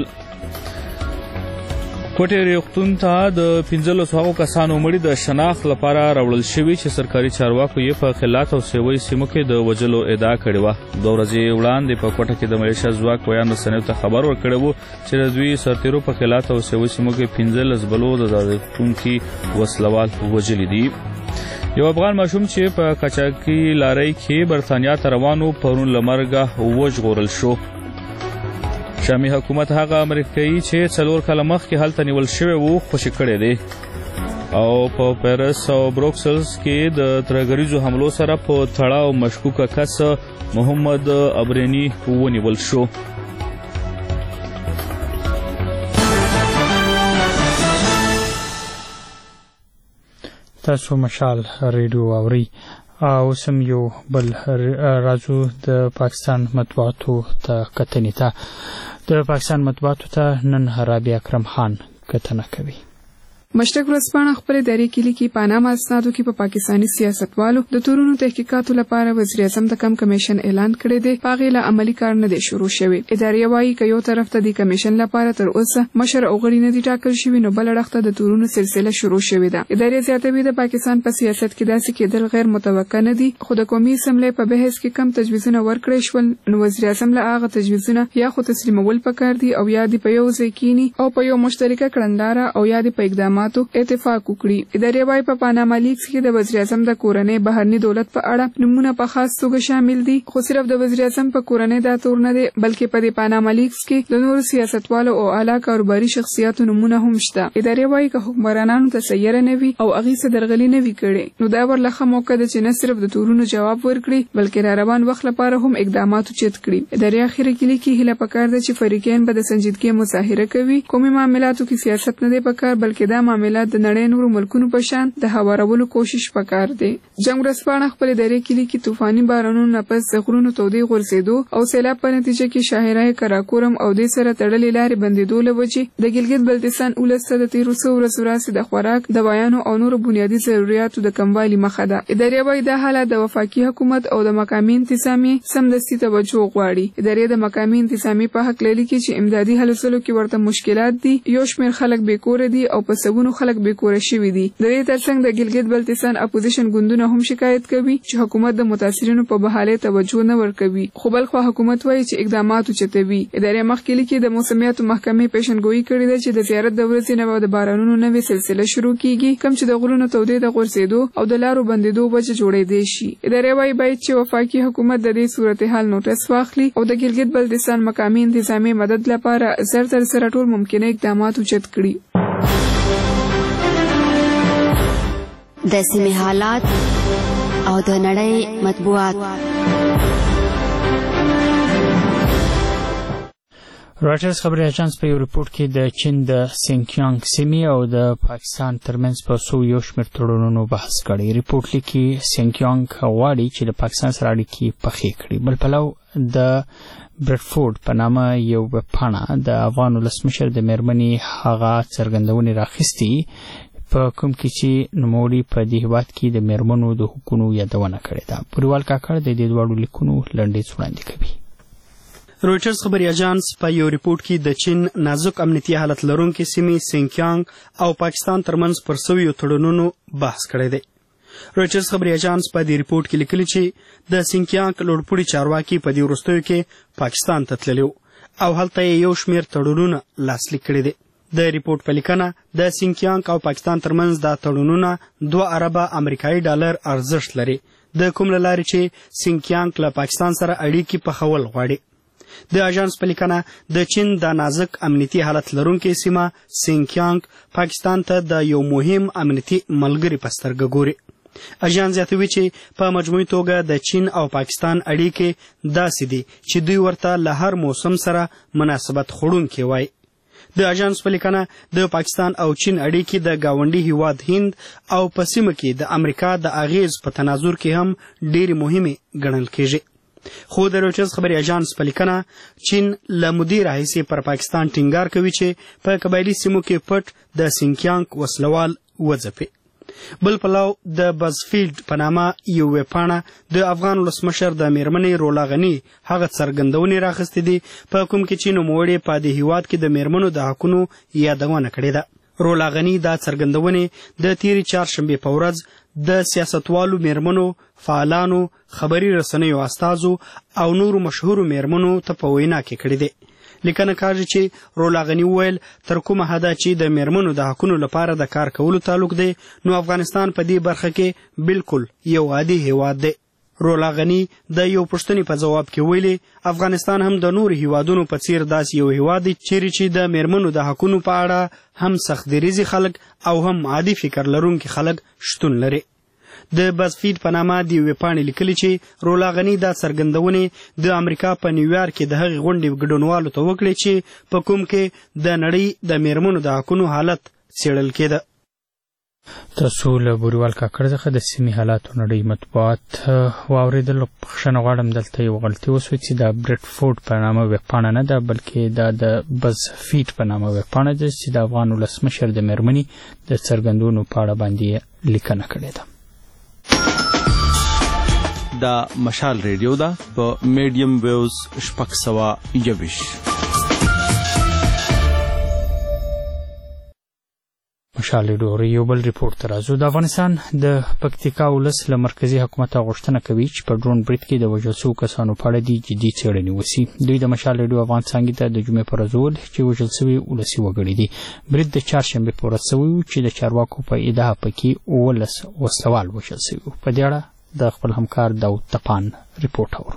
Speaker 2: کوټې روغتون ته د 15 کسانو مړي د شناخت لپاره راوړل شوي چې سرکاري چارواکو یې په خلات او سیوی سیمو کې د وژلو ادعا کړې وه. 2 ورځې وړاندې په کوټه کې د ملیشیا ځواک بیان رسنیو ته خبر ورکړی و چې د دوی سرتیرو په خلات او سیوی سیمو کې 15 بلو د ډاډکونکي وسلوال وژلي دي. یو افغان ماشوم چې په قاچاقي لارۍ کې برتانیا ته روانو پرون له مرګه وژغورل شو. شامي حکومت هغه امریکایي چې 4 کاله مخکې هلته نیول شوی و خوشي کړی دی او په پیرس او بروکسلز کې د ترهګریزو حملو سره په تړاو مشکوکه کس محمد ابرینی ونیول شو.
Speaker 1: تاسو مشال ریډیو اوري او سم یو بل راځو د پاکستان مطبوعاتو ته کتنې ته. د پاکستان مطبوعاتو ته نن رابعه اکرم خان کتنه کوي.
Speaker 16: مشرق ورځپاڼه خپل دایره کې لیکي پاناما اسنادو کې په پاکستانی سیاستوالو د تورونو تحقیقاتو لپاره وزیر اعظم د کم کمیشن اعلان کړی دی. هغه له عملی کار نه دی شروع شوی. ادارې وايي چې یو طرف ته د کمیشن لپاره تر اوسه مشر او غړي نه دي ټاکل شوی نو بل اړخ ته د تورونو سلسله شروع شوې ده. ادارې زیاتوي د پاکستان په سیاست کې داسې کېدل غیر متوقع نه دي خو د قومي اسمبلی په بحث کې کم تجویزونه ورکړی شول نو وزیر اعظم له هغه تجویزونه یا خو تسلیمول پکار دي او یا د په یو ځای کېني او په یو مشترکه کړنداره او یا د په اقداماتو اتفاق وکړي. ادارې وايي په پاناما لیکس کې د وزیر اعظم د کورنۍ بهرني دولت په اړه نمونه په خاص توګه شامل دي خو صرف د وزیر اعظم په کورنۍ دا تور نه دي بلکې په د پاناما لیکس کې د نورو سیاستوالو او اعلی کاروباري شخصیاتو نمونه هم شته. ادارې وايي چې حکمرانانو ته سیاره نه وي او هغې څه درغلي نه وي کړې نو دا ورلخه موقع ده چې نه صرف د تورونو جواب ورکړي بلکې را روان وخت لپاره هم اقداماتو چت کړي. ادارې اخر کې لیکي هله پکار ده چې فریقین به د سنجیدګۍ مظاهره کوي. قومي معاملاتو کې سیاست نه دی پکار بلکې دا معاملات د نړۍ نورو ملکونو په شان د هوارولو کوشش پکار دی. جنگ ورځپاڼه خپل ادارې کې لیکي طوفاني بارانونو نه پس د غرونو تودې غورځېدو او سیلاب په نتیجه کې شاهرای کراکورم او دې سره تړلې لارې بندېدو له وجې د ګلګت بلتستان ولسته د 1300 ورځو راځي د خوراک دوايانو او نورو بنیادي ضرورتو د کموالي مخه ده. ادارې وايي دا حالت د وفاقي حکومت او د مقامي انتظامیې سمدستي توجه غواړي. ادارې د مقامي انتظامیې په حق لیکي چې امدادي هلو ځلو کې ورته مشکلات دي. یو شمېر خلک بیکور دي او په سبونو خلک بیکور شوي دي. د دې ترڅنګ د ګلګت بلتستان اپوزیشن ګوندونه هم شکایت کوي چې حکومت د متاثرینو په بحاله توجه نه ورکوي خو بلخو حکومت وايي چې اقداماتو چتوي. ادارې مخکې لیکي د موسمیاتو محکمې پیشنګوئی کړې ده چې د زیارت د ورځې نه د بارانونو نوې سلسله شروع کیږي کوم چې د غرونو تودې د غورځېدو او د لارو بندېدو وجه جوړېدای شي. ادارې وايي باید چې وفاقي حکومت د دې صورتحال نوټس واخلي او د ګلګت بلتستان مقامي انتظامی مدد لپاره زر تر سره ټول ممکنه اقدامات اوچت کړي.
Speaker 17: د سیمې حالات او د نړۍ مطبوعات.
Speaker 1: راټرز خبري اژانس په یو ریپورت کې د چین د سینکیانګ سیمې او د پاکستان ترمنځ په څو یو شمېر تړونونو بحث کړی. ریپورت لیکي سینکیانګ غواړي چې د پاکستان سره اړیکې پخې کړي. بل پلو د برټفورد په نامه یو پاڼه د افغان ولسمشر د میرمنې هغه څرګندونې راخیستي په کوم کې چې نوموړي په دې هیواد کې د میرمنو د حقوقو یادونه کړې ده. پوریوال کاکړ د دې دواړو لیکونو لنډیز وړاندې کوي.
Speaker 18: رویټرز خبري اژانس په یو ریپورت کې د چین نازک امنیتي حالت لرونکي سیمې سینکیانګ او پاکستان ترمنځ پر سویو تړونونو بحث کړی دی. رویټرز خبري اژانس په دې ریپورت کې لیکلي چې د سینکیانګ لوړپوړي چارواکي په دې وروستیو کې پاکستان ته تللي او هلته یو شمېر تړونونه لاسلیک کړي دي. د ریپورت په لیکنه د سینکیانګ او پاکستان ترمنځ دا تړونونه 2 اربه امریکایي ډالر ارزښت لري، د کوم له لارې چې سینکیانګ له پاکستان سره اړیکې پخول غواړي. د اژانس په لیکنه د چین د نازک امنیتي حالت لرونکي سیمه سینکیانګ پاکستان ته د یو مهم امنیتي ملګري په سترګه ګوري. اژانس زیاتوي چې په مجموعي توګه د چین او پاکستان اړیکې داسې دي چې دوی ورته له هر موسم سره مناسبت خوړونکي وای. د اژانس په لیکنه د پاکستان او چین اړیکې د گاونډي هیواد هند او په سیمه کې د امریکا د اغیز په تناظر کې هم ډېرې مهمې ګڼل کېږي. خو د رویټرز خبري اژانس په لیکنه چین له مودې راهیسې پر پاکستان ټینګار کوي چې په قبایلي سیمو کې پټ د سینکیانګ وسلوال وځپي. بل پلو د بزفیلډ په نامه یو ویبپاڼه د افغان ولسمشر د میرمنې رولا غني هغه څرګندونې راخستې دي په کوم کې چې نوموړې په دې هیواد کې د میرمنو د حقونو یادونه کړې ده. رولا غني دا څرګندونې د تیرې چهارشنبې په ورځ د سیاستوالو میرمنو، فعالانو، خبري رسنیو استازو او نورو مشهورو میرمنو ته په وینا کې کړې دي. لیکنه کاږي چې رولا غني وویل تر کومه حده چې د میرمنو د حقونو لپاره د کار کولو تعلق دی نو افغانستان په دې برخه کې بالکل یو عادي هیواد دی. رولا غني د یو پوښتنې په جواب کې ویلي افغانستان هم د نورو هیوادونو په څیر داسې یو هیواد دی چیرې چې د میرمنو د حقونو په اړه هم سخت دریځي خلک او هم عادي فکر لرونکي خلک شتون لري. د بزفیډ په نامه د یوې پاڼې لیکلي چې رولا غني دا څرګندونې د امریکا په نیویارک کې د هغې غونډې ګډونوالو ته وکړې چې په کوم کې د نړۍ د میرمنو د حقونو حالت څېړل کېده.
Speaker 1: تاسو له بوریوال کاکړ څخه د سیمې حالاتو نړۍ مطبوعات واورېدل. بخښنه غواړم دلته یو غلطي وسوه چې دا برټفورډ په نامه ویبپاڼه نه ده بلکې دا د بزفیډ په نامه ویبپاڼه ده چې د افغان ولسمشر د میرمنې د څرګندونو په اړه باندې لیکنه کړې ده.
Speaker 10: دا مشال ریډیو ده په میډیم ویوز 621.
Speaker 1: مشال ریډیو یو بل ریپورت ته راځو. د افغانستان د پکتیکا ولس له مرکزي حکومت غوښتنه کوي چې په ډرون برید کې د وژل شوو کسانو په اړه جدي څېړنې وشي. دوی د مشال ریډیو افغان څانګې ته د جمعې په ورځ وویل چې وژل شوي ولسي وګړي دي. برید د چهارشنبې په ورځ شوی و چې د چارواکو په ادعا پکې 19 وسلوال وژل شوي وو. په دې اړه د خپل همکار داود تپان ریپورت اورو.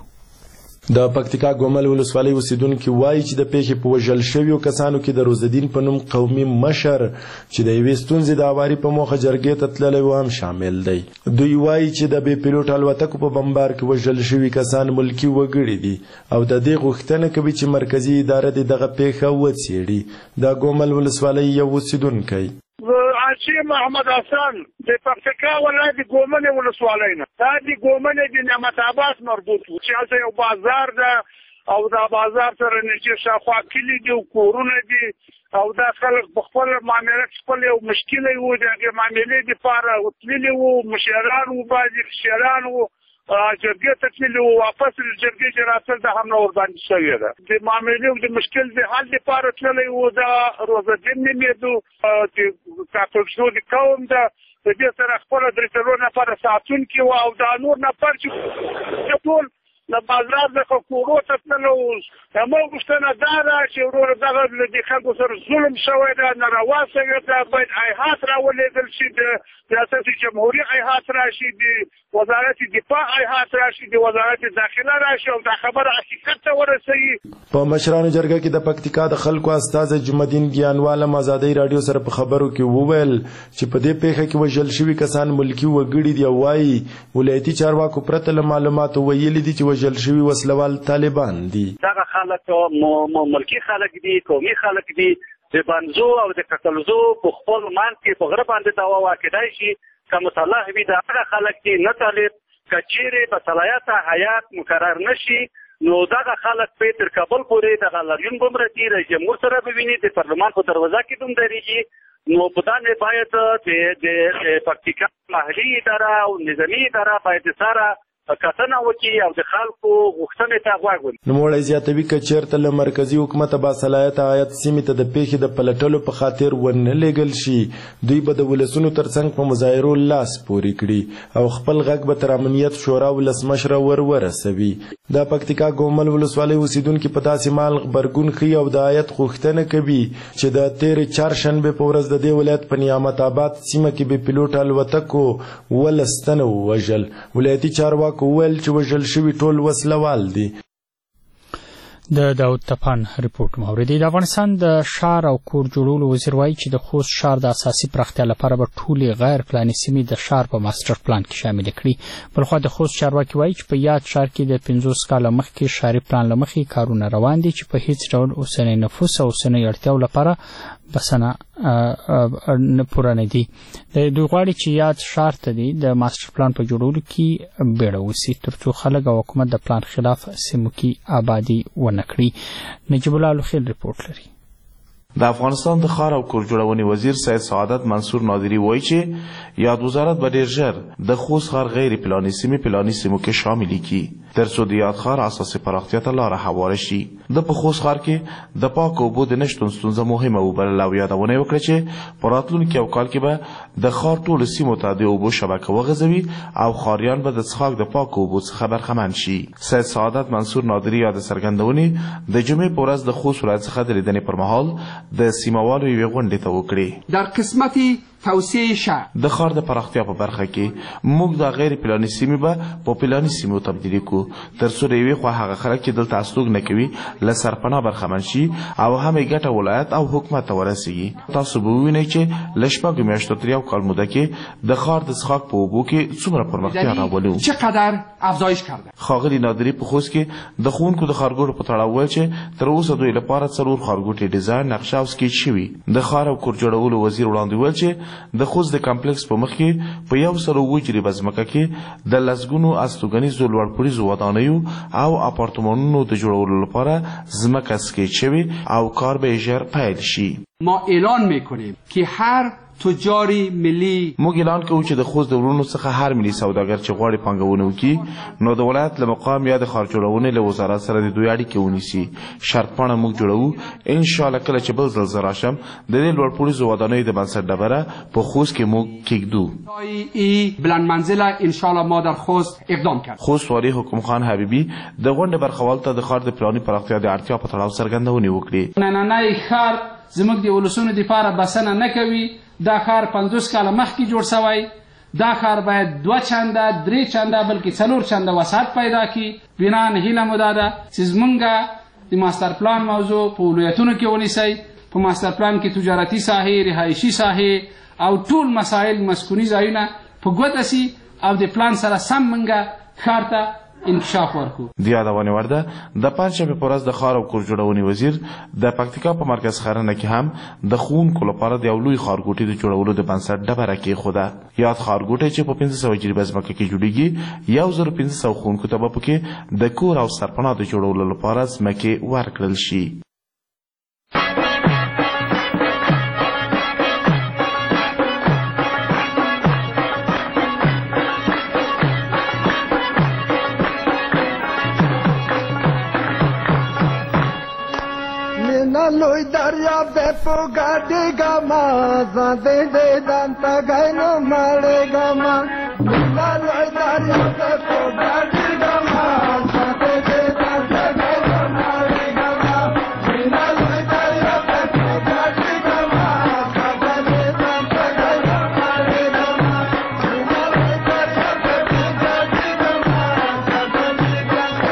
Speaker 19: د پکتیکا ګومل ولسوالۍ اوسیدونکو وایي چې د پیښې په وژل شویو کسانو کې د روزالدین په نوم قومي مشر چې د یوې ستونزې د هواري په موخه جرګې ته تللی و هم شامل دی. دوی وایي چې د بې پیلوټ الوتکو په بمبار کې وژل شوي کسان ملکي وګړي دي او د دې غوښتنه کوي چې مرکزي اداره دغه پیښه وڅېړي. د ګومل ولسوالۍ یو اوسیدونکی
Speaker 20: عاشی محمد حسن د پکتیکا ولایت ګومل ولسوالۍ نه دا د ګومل د نعمت آباد مربوط و چې هلته یو بازار ده او دا بازار سره نږدې شاوخوا کلي دي او کورونه دي او دا خلک په خپل معاملات خپل یو مشکله وو د هغې معاملې دپاره تللي وو مشران وو بعضې مشران وو جرګې ته تللي وو واپس جرګې چې راتلل دا هم نه ورباندې شوې ده د معاملې د مشکل د حل دپاره تللی وو دا روزالدین نومېدو د ټاکل شوي قوم ده د دې سره خپله درې څلور نفره ساتونکي وو او دا نور نفر چې ټول د بازار څخه کورو ته تللو. زموږ غوښتنه دا ده چې وروره دغه له دې خلکو سره ظلم شوی ده ناروا شوی ده باید هیات راولېږل شي د ریاست جمهوري هیات راشي د وزارت دفاع هیات راشي د وزارت داخله راشي او دا خبره حقیقت ته ورسوي.
Speaker 19: په مشرانو جرګه کې د پکتیکا د خلکو استازی جمعدین ګیانواله ازادۍ راډیو سره په خبرو کې وویل چې په دې پیښه کې وژل شوي کسان ملکي وګړي دي او وایي ولایتي چارواکو پرته له معلوماتو ویلي دي چې وژل شوي وسلوال طالبان دي.
Speaker 21: دغه خلک ملکي خلک دي قومي خلک دي د بنزو او د کتلزو په خپل منځ کې په غره باندې دعوا واکدای شي که مصالح وي د هغه خلک دي نه طالب که چیرې په صلاحیت هیات مقرر نشي نو دغه خلک په تر کابل پورې دغه لاریون بم راځي رئیس جمهور سره به ویني د پارلمان په دروازه کې دوم درېږي نو په دانه باید د پکتیکا محلي اداره او نظامی اداره باید سره کتنه وکړي او د خلکو غوښتنې ته غوږ ونیسي.
Speaker 19: نوموړی زیاتوي که چېرته له مرکزي حکومته باصلاحیته هیات سیمې ته د پیښې د پلټلو په خاطر ونه لیږل شي دوی به د ولسونو ترڅنګ په مظاهرو لاس پورې کړي او خپل غږ به تر امنیت شورا ولسمشره ورسوي. د پکتیکا ګومل ولسوالۍ اوسیدونکي په داسې مال غبرګون ښیي او د هیات غوښتنه کوي چې د تېرې چهارشنبې په ورځ د دې ولایت په نعمت آباد سیمه کې بې پیلوټه الوتکو 12 تنه ووژل. ولایتي چارواکو وویل چې وژل شوي ټول وسلوال دي.
Speaker 1: د داود تپان ریپورت موردی. د افغانستان د شهر او کور جوړولو وزیر وایي چې د خوست شهر د اساسي پراختیا لپاره به ټولې غیر پلاني سیمې د شهر په ماستر پلان کې شامل کړي. بلخوا د خوست چارواکي وایي چې په یاد شهر کې د 50 کال مخکې شهري پلان لمخې کارونه روان دي چې په هیڅ ډول اوسنۍ نفوس او اوسنۍ اړتیاو لپاره بسنه نه پوره نه دي. دوی غواړي چې یاد شهر ته د ماستر پلان په جوړولو کې بیړه وشي ترڅو خلک او حکومت د پلان خلاف سیمو کې آبادي ونه کړي. نجیب الله لوخیل ریپورت لري.
Speaker 4: د افغانستان د ښار او کور جوړونې وزیر سید سعادت منصور نادری وایي چې یاد وزارت به ډېر ژر د خوست ښار غیر پلاني سیمو کې شامل کړي ترڅو د یاد ښار اساسي پراختیا ته لاره هواره شي. د په خوست ښار کې د پاکو اوبو د نشتون ستونزه مهمه وبلله او یادونه وکړه چې په راتلونکي کال کې به د ښار ټولو سیمو ته د اوبو شبکه وغځوي او ښاریان به د څښاک د پاکو اوبو څخه برخمن شي. سید سعادت منصور نادری یاد څرګندونې د جمعې په ورځ د خوست ولایت څخه د لیدنې پر مهال د سیموالو یوې غونډې ته وکړې.
Speaker 22: در قسمت توسعه شهر
Speaker 4: د ښار د پراختیا په برخه کې موږ د غیر پلاني سیمې به په پلاني سیمو تبدیل کړو ترڅو د یوې خوا هغه خلک چې دلته استوګ نه کوي له سرپناه برخمن شي او هم یې ګټه ولایت او حکومت ته ورسیږي. تاسو به ووینئ چې له شپږو میاشتو تر یو کال موده کې د ښار د څښاک په اوبو کې څومره پرمختیا راولو
Speaker 22: چقدر افزایش کرده.
Speaker 4: ښاغلي نادري په خوست کې د ښوونکو د ښارګوټو په تړاو ویل چې تر اوسه دوی لپاره 4 ښارګوټي ډیزاین نقشه او سکیچ شوي. د ښار او کور جوړولو وزیر وړاندې ویل چې د خوست د کمپلیکس په مخ کې په 100 جریبه ځمکه کې د لسګونو استوګنیزو لوړپوړیزو ودانیو او اپارتمانونو د جوړولو لپاره ځمکه سکیچ شوي او کار به ژر پیل شي.
Speaker 22: ما اعلان میکنیم که هر تجاری ملی
Speaker 4: موږ اعلان کوو چې د خوست د ورونو څخه هر ملي سوداګر چې غواړي پانګونه وکړي نو د ولایت له مقام یا د ښار جوړونې له وزارت سره د دوی اړیکې ونیسي. شرط پاڼه موږ جوړوو ان شاء الله کله چې بل ځل زه راشم د دې لوړپوړیزو ودانیو د بنسټ ډبره په خوست کې موږ کېږدو.
Speaker 22: بلند منزله ان شاء الله ما در خوست اقدام کرد.
Speaker 4: خوست والي حکم خان حبیبي د غونډې برخوال ته د ښار د پلاني پراختیا د اړتیا په تړاو څرګندونې وکړې.
Speaker 22: نننی ښار زموږ د ولسونو لپاره بسنه نه کوي. دا ښار 50 کال مخکې جوړ شوی. دا ښار باید 2 چنده 3 چنده بلکې 4 چنده وسعت پیدا کړي. بنان هیله مو دا ده چې زموږ د ماستر پلان موضوع په ولایتونو کې ونیسئ. په ماستر پلان کې تجارتي ساحې رهایشي ساحې او ټول مسایل مسکوني ځایونه په ګوته سي او د پلان سره سم منګه ښار ته انکشاف ورکو.
Speaker 4: د یادونې وړ ده د پنجشنبې په ورځ د ښار او کور جوړونې وزیر د پکتیکا په مرکز خرنه کې هم د ښوونکو لپاره د یو لوی ښارګوټي د جوړولو د بنسټ ډبره کېښوده. یاد ښارګوټی چې په 500 جریبه ځمکه کې جوړیږي 1500 ښوونکو ته به پکې د کور او سرپناه د جوړولو لپاره ځمکې ورکړل شي.
Speaker 15: لوی دریاب دې په ګاډي ګما زده دې دانتا غنو مړې ګما لوی دریاب دې په ګاډي ګما زده دې دانتا غنو مړې ګما لوی دریاب دې په ګاډي ګما زده دې دانتا غنو مړې ګما لوی دریاب دې په ګاډي ګما زده دې دانتا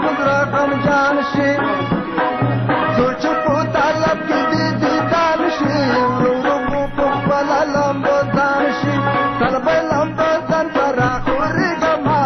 Speaker 15: زمزرا غم جان شي سوچ په طلب کې دې دیدان شي ورو په بلا لمبو ځان شي طلب لمبو ځان پر خوري ګما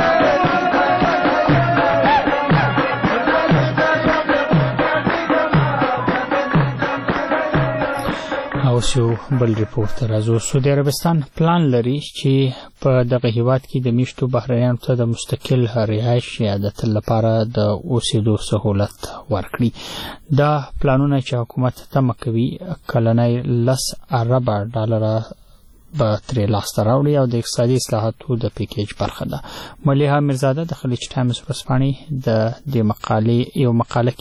Speaker 1: اوس یو بل ریپورت راځو. سعودي عربستان پلان لري چې په دغه هیواد کې د میشتو بهرنیانو ته د مستقل رهایش یا د تل لپاره د اوسېدو سهولت ورکړي. دا پلانونه چې حکومت تمه کوي کلنی 10 ارب ډالر به ترې لاسته راوړي او د اقتصادي اصلاحاتو د پیکیج برخه ده. ملیحه میرزاده د خلیج ټایمز ورځپاڼې د دې مقاله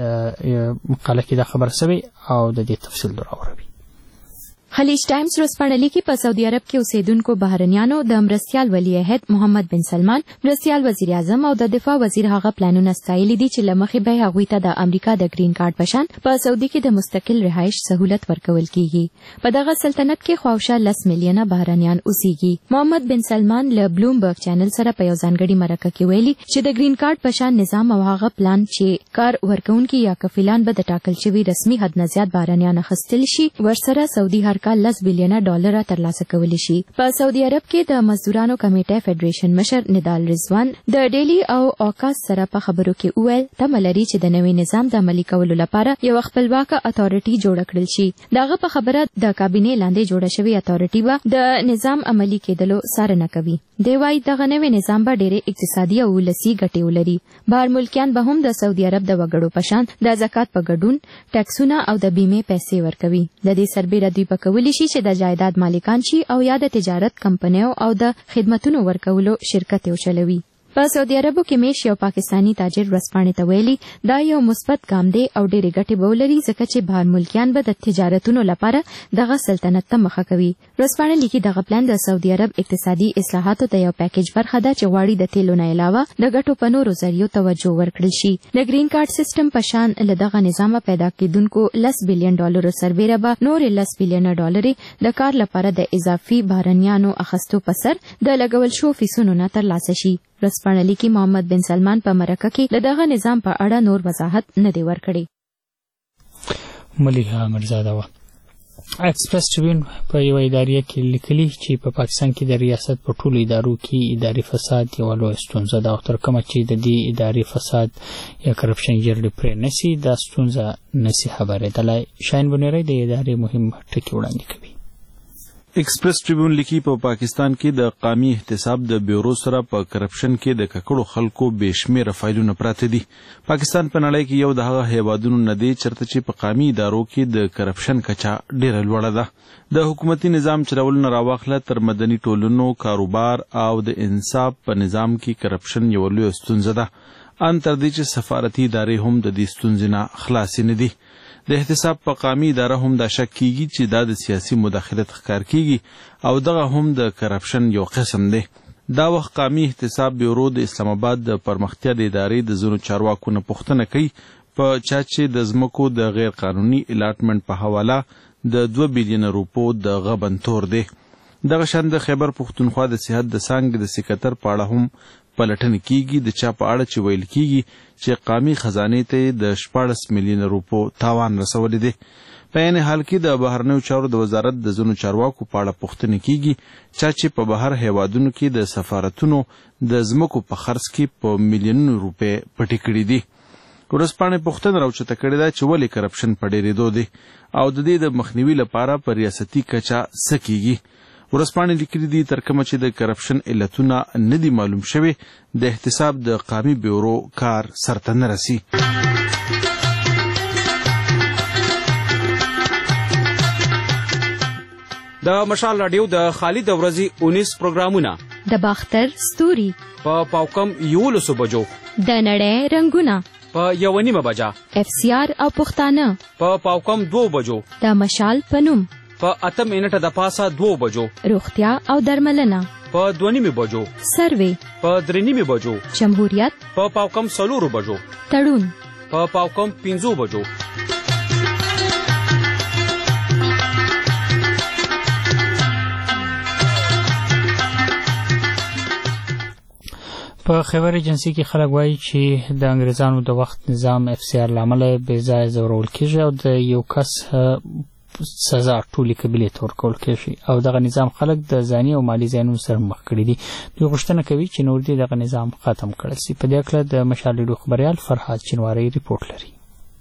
Speaker 1: کې دا خبر شوی او د دې تفصیل راوړي.
Speaker 7: خلیج ټایمز ورځپاڼه لیکي په سعودي عرب کې اوسیدونکو بهرنیانو د مرستیال ولی عهد محمد بن سلمان، مرستیال وزیر اعظم او د دفاع وزیر هغه پلانونه ستایلي دي چې لمخې به هغوی ته د امریکا د گرین کارت په شان په سعودي کې د مستقل رهایش سہولت ورکول کیږي. په دغه سلطنت کې خواوشا 10 میلیونه بهرنیان اوسېږي. محمد بن سلمان له بلومبرګ چینل سره په یو ځانګړي مرکه کې ویلي چې د گرین کارت په شان نظام او هغه پلان چې کار ورکونکي یا کفیلان به د ټاکل شوی رسمي حد نه زیات بهرنیان اخیستل شي ورسره سعودي هر کال 10 بلین ډالر ترلاسه کولی شي. په سعودي عرب کې د مزدورانو کمیټه فدریشن مشر ندال رضوان د ډیلی او اوکاس سره په خبرو کې وویل تمه لري چې د نوي نظام د عملي کولو لپاره یو خپلواکه اتارټي جوړ کړل شي. دغه په خبره د کابینې لاندې جوړه شوی اتارټي به د نظام عملي کېدلو څارنه کوي. دی وايي دغه نوي نظام به ډېرې اقتصادي او ولسي ګټې ولري. بهر ملکیان به هم د سعودي عرب د وګړو په شان د زکات په ګډون ټیکسونه او د بیمې پیسې ورکوي. د دې سربېره دوی به کولی شي چې د جایداد مالکان شي او یا د تجارت کمپنیو او د خدماتو ورکولو شرکت وچلوي. په سعودي عربو کې میش یو پاکستانی تاجر ورځپاڼې ته ویلي دا یو مثبت ګام دی او ډېرې ګټې به ولري ځکه چې بهر ملکیان به د تجارتونو لپاره دغه سلطنت ته مخه کوي. ورځپاڼه لیکي دغه پلان د سعودي عرب اقتصادي اصلاحاتو د یو پیکیج برخه ده چې غواړي د تیلو نه علاوه د ګټو په نورو ذریعو توجه ورکړل شي. د گرین کارت سیستم په شان له دغه نظامه پیدا کېدونکو 10 بلین ډالر سربېره به نور 10 بلین ډالر د کار لپاره د اضافي بهرنیانو اخیستو په سر د لګول شو فیسونو نه ترلاسه شي. ورځپاڼه لیکي محمد بن سلمان په مرکه کې د دغه نظام په اړه نور وضاحت نه دی ورکړی.
Speaker 1: ملیحه میرزاده وه. ایکسپریس ټریبیون په یو ادارې کې لیکلي چې په پاکستان کې د ریاست په ټولو ادارو کې اداري فساد یوه لویه ستونزه ده او تر کومه چې د دې اداري فساد یا کرپشن جرړې پرې نشي دا ستونزه نشي خبرېدلی. شاهین بنیری د ادارې مهم ټکي وړاندې کوي.
Speaker 2: ایکسپریس ټریبیون لیکي په پاکستان کې د قامي احتساب د بیورو سره په کرپشن کې د ککړو خلکو بېشمېره فایلونه پراته دي. پاکستان په نړۍ کې یو د هغه هیوادونو نه دی چېرته چې په قامي ادارو کې د کرپشن کچه ډېره لوړه ده. د حکومتي نظام چلولو نه راواخله تر مدني ټولنو، کاروبار او د انصاف په نظام کې کرپشن یوه لویه ستونزه ده. ان تر دې چې سفارتي ادارې هم د دې ستونزې نه خلاصې نه دي. د احتساب په قامي اداره هم دا شک کیږي چې دا د سیاسي مداخلت ښکار کیږي او دغه هم د کرپشن یو قسم دی. دا وخت قامي احتساب بیورو د اسلام آباد د پرمختیا د ادارې د ځینو چارواکو نه پوښتنه کوي په چا چې د ځمکو د غیر قانوني الاټمنټ په حواله د 2 بلین روپو د غبن تور دی. دغه شان د خیبر پښتونخوا د صحت د څانګې د سکرټر په اړه هم پلټنه کیږي د چا په اړه چې ویل کیږي چې قامي خزانې ته د 14 میلیون روپو تاوان رسولی دی. په عین حال کې د بهرنیو چارو د وزارت د ځینو چارواکو په اړه پوښتنې کیږي چا چې په بهر هیوادونو کې د سفارتونو د ځمکو په خرڅ کې په میلیونونو روپۍ پټې کړي دي. ورځپاڼې پوښتنه راوچته کړې ده چې ولې کرپشن په ډېرېدو دی او د دې د مخنیوي لپاره په ریاستي کچه څه کیږي. ورځپاڼې لیکلي دي تر کومه چې د کرپشن علتونه نه دي معلوم شوي د احتساب د قامي بیورو کار سرته نه رسي.
Speaker 10: د مشال راډیو د خالد ورځي 19 پروګرامونه
Speaker 7: د باختر ستوري
Speaker 10: په پاوکم 11 بجو
Speaker 7: د نړۍ رنگونه
Speaker 10: په 1:30 بجا
Speaker 7: اف سی آر او پښتانه
Speaker 10: په پاوکم 2 بجو
Speaker 7: د مشال پنوم
Speaker 10: په 8 منټه د پاسه 2 بجو
Speaker 7: روغتیا او درملنه
Speaker 10: په 2:30 بجو
Speaker 7: سروي
Speaker 10: په 3:30 بجو
Speaker 7: جمهوریت
Speaker 10: په پاوکم 4 بجو
Speaker 7: تړون
Speaker 10: په پاوکم 5 بجو.
Speaker 1: په خیبر ایجنسي کې خلک وایي چې د انګریزانو د وخت نظام FCR لامل بې ځایه ځورول کېږي او د یو کس سزا ټولې قبیلې ته ورکول کېږي او دغه نظام خلک د ځاني او مالي زیانونو سره مخ کړي دي. دوی غوښتنه کوي چې نور دې دغه نظام ختم کړل شي. په دې اړه د مشال ریډیو خبریال فرهاد چنواری ریپورټ لري.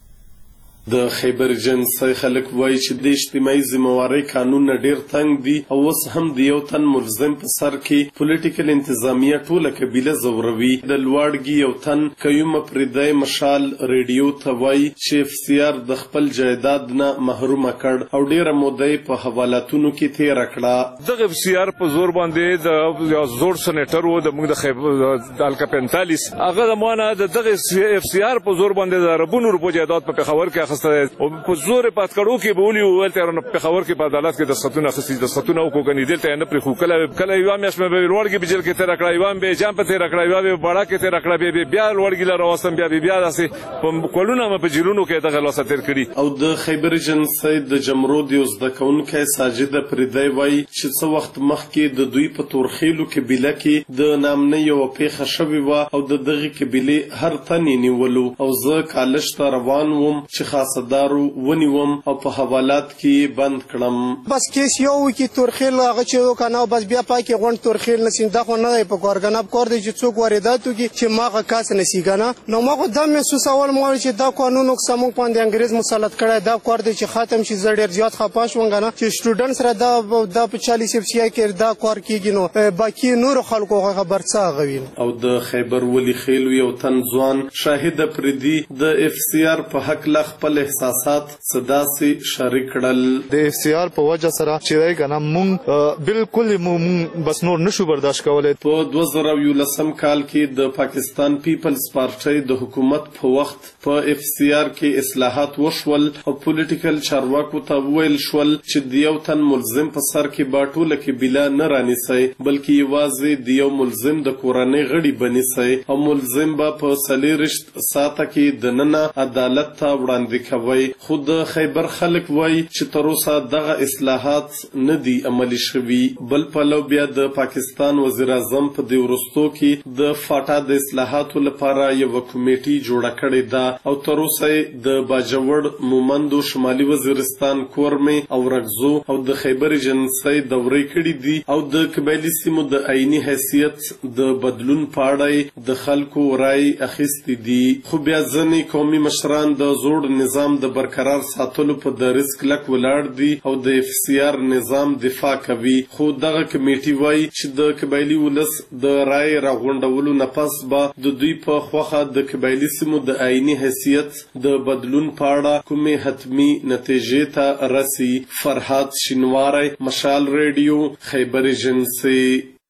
Speaker 3: د خیبر ایجنسي خلک وایي چې د اجتماعي ذمہوارۍ قانون ډیر تنګ دي او اوس هم د یو تن ملزم په سر کې پولیټیکل انتظامیه ټوله قبیله زوروي. د لوړګي یو تن قیوم پردی مشال ریډیو ته وایي چې FCR د خپل جایداد نه محروم کړ او ډیره موده په حوالاتونو کې تیر کړه.
Speaker 8: دغه FCR په زور باندې د یو زوړ سېنیټر و د موږ د خیبر الکا 45 هغه د مانه دغه FCR په زور باندې د ربونو روپو جایداد په پېښور کې او په زور پات کړو کې بولی ولته رن په خبر کې په عدالت کې د ستونه خسي د ستونه او کوګنی دلته نه پر خو کله یو میاش مې ورګي بجل کې تر کړای وام به جام په تر کړای وام بڑا کې تر کړای بیا ورګي لاره وسم بیا داسې په کولونه په جیلونو کې دغه لاسه تر کړی.
Speaker 3: او د خیبر ایجنسي د جمرود یو ځدکونکو ساجد پردی وای چې څو وخت مخکې د دوی په تورخیلو کې بله کې د نامنه یو پیښه شوې و او د دغه قبیله هر تن نیولو او زه کالج ته روان وم چې صدارو ونیوم او په حوالات کې بند کړم.
Speaker 23: بس کیس یو کې تورخیل هغه چې کنه بس بیا پاکي غون تورخیل نسین دا خو نه په کارګناب کار دی چې څوک وارداتو کې چې ماغه کاس نسیګنه نو ماغه د محسوس اول مو چې دا قانون سمون باندې انګريز مسلط کړی دا کار دی چې ختم شي زړ زیات خپاش ونګنه چې سټوډنټس را دا په 40 FCI کې دا کار کیږي نو باقي نور خلکو خبر څه غوین.
Speaker 3: او د خیبر ولی خیل یو تن ځوان شاهد پردي د FCR په حق ل خپل احساسات صداسي شریک کړل.
Speaker 24: د FCR په وجه سره چې راي کنه مونږ بالکل مونږ بس نور نشو برداشت کولای.
Speaker 3: په 2019 کال کې د پاکستان پیپلز پارټي د حکومت په وخت په FCR کې اصلاحات وشول او پولیټیکل چارواکو ته ویل شول چې د یو تن ملزم په سر کې باټوله کې بلا نه رانیسي بلکې یوازې د یو ملزم د کورنۍ غړي بنیسي او ملزم به په سلیرشت ساته کې د نن عدالت ته وړاندې کوي. خود خیبر خلک وای چې تر اوسه دغه اصلاحات نه دي عملي شوي. بل پلو بیا د پاکستان وزیر اعظم په دې ورستو کې د فاټا د اصلاحاتو لپاره یو کمیټي جوړه کړې ده او تر اوسه د باجوړ مومندو شمالي وزیرستان کورمه او رغزو او د خیبر ایجنسي دورې کړې دي او د قبایلی سیمو د عیني حیثیت د بدلون پاړای د خلکو رائے اخیستې دي. خو بیا ځنې قومي مشران د زوړ نظام د برقرار ساتلو په دریس کلک ولاړ دي او د FCR نظام دفاع کوي. خو دغه کمیټي وایي چې د قبایلی ولس د رائے راغونډولو نه پس به د دوی په خوخه د قبایلی سیمو د عیني حیثیت د بدلون پاړه کومې حتمی نتیجې ته رسي. فرهاد شینواری مشال ریډیو خیبر ایجنسي.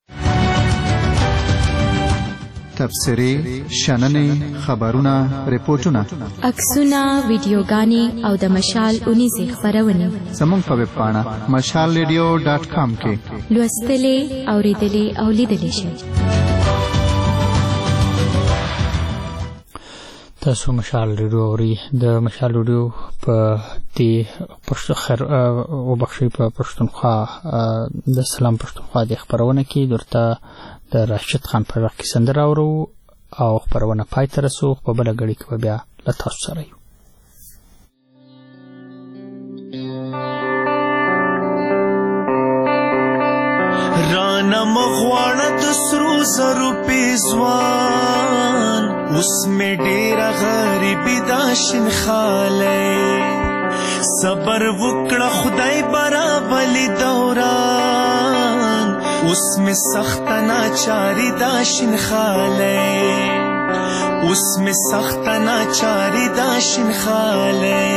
Speaker 25: تبصرې شننې خبرونه ریپورتونه
Speaker 7: عکسونه ویډیوګانې او د مشال اونیزې خپرونې
Speaker 25: زموږ په ویب پاڼه mashalradio.com کې
Speaker 7: لوستلې اوریدلې او لیدلې شئ.
Speaker 1: تاسو مشال ریډیو اورئ. د مشال ریډیو په دې پښتو خیر او بخښي په پښتونخوا د سلام پښتونخوا د خبرونه کې درته د راشد خان پر وخت کې سندره اورو او خبرونه پای ته رسو. په بل غړي کې بیا له تاسو سره یو.
Speaker 26: رانا مغواړه د سرو زرو پیزوان اوس مې ډېره غریبي دا شین خالی صبر وکړه خدای برابلی دوران اوس مې سخته ناچاري دا شین خالی اوس مې سخته ناچاري دا شین خالی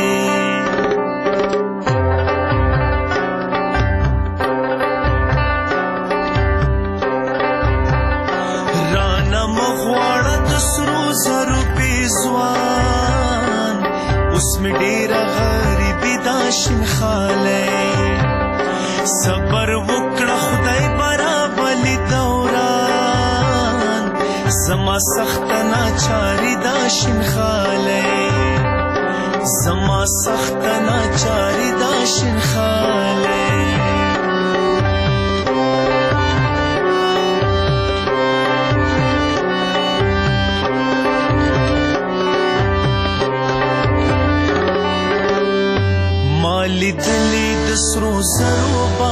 Speaker 26: زرو پیزوان اوس مې ډېره غریبي دا شین خالی صبر وکړه خدای برابلی دوران زما سخته ناچاري دا شین خالی زما سخته ناچاري دا شین خالی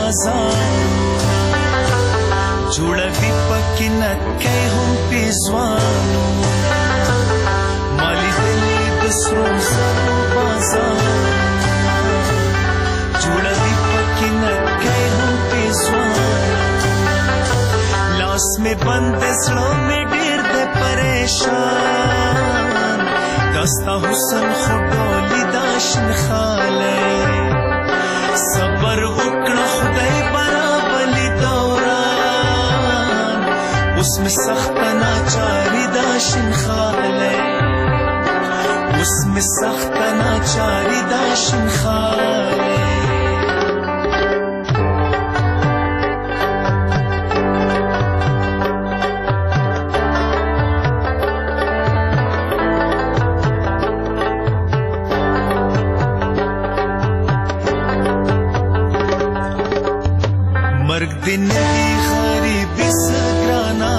Speaker 26: بازار جوړوي پکې نکۍ هم پیزوانو مالی دلی د سرو زرو بازار جوړوي پکې نکۍ هم پیزوانو لاس میں بند زړه میں ډېر د پریشان دستا حسن خو ډولي دا شنخالی صبر وکړه خدای برابلی دوران اوس مې سخته ناچاري دا شنخالی اوس مې سخته ناچاري دا شنخالی مرگ دن دی غریبی سگرانا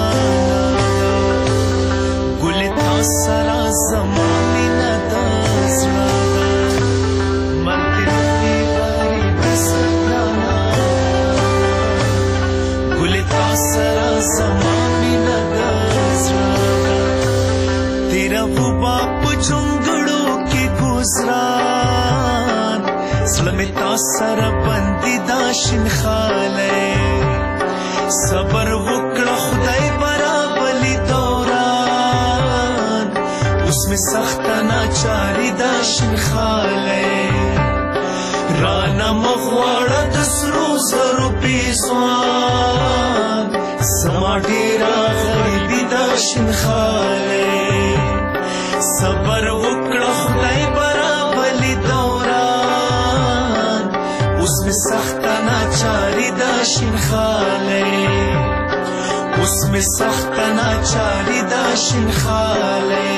Speaker 26: گل تا سرا زمانی ندازنا مرگ دن دی غریبی سگرانا گل تا سرا زمانی ندازنا تیرا وہ باپ چنگڑوں کی گزران سلمی تا سرا بندی داشن خالی صبر وکړه خدای برابلی دوران اوس مې سخته ناچاري دا شنخالی رانه مغواړه د سرو زرو پیزوان زما ډېره غریبي دا شنخالی صبر وکړه خدای برابلی دوران اوس مې سخته ناچاري دا شنخالی اوس مې سخته ناچاري دا شنخالی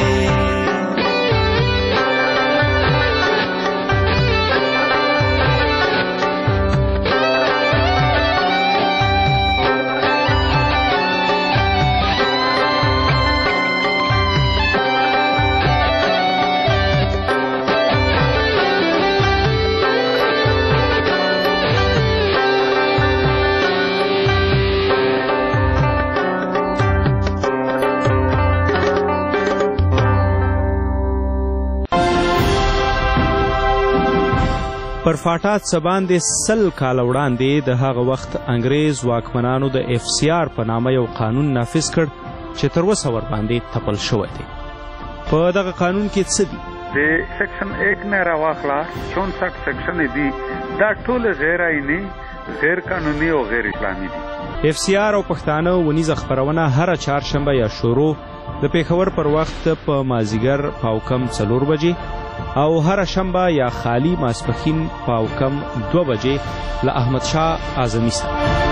Speaker 5: پر فاټا څه باندې 100 کاله وړاندې د هغه وخت انګریز واکمنانو د FCR په نامه یو قانون نافذ کړ چې تر اوسه ورباندې تپل شوی دی. په دغه قانون کې څه دي؟
Speaker 9: د سیکشن 1 نه راواخله 64 سیکشن دي دا ټول غیر آئینی غیر قانوني او غیر اسلامي دي.
Speaker 5: FCR او پښتانه ونیزه خپرونه هره چهارشنبه یا شروع د پیښور پر وخت په مازیګر پاوکم 4 بجې او هر شنبه یا خالی ماسپښین پاوکم 2 بجې له احمد شاه اعظمي سره.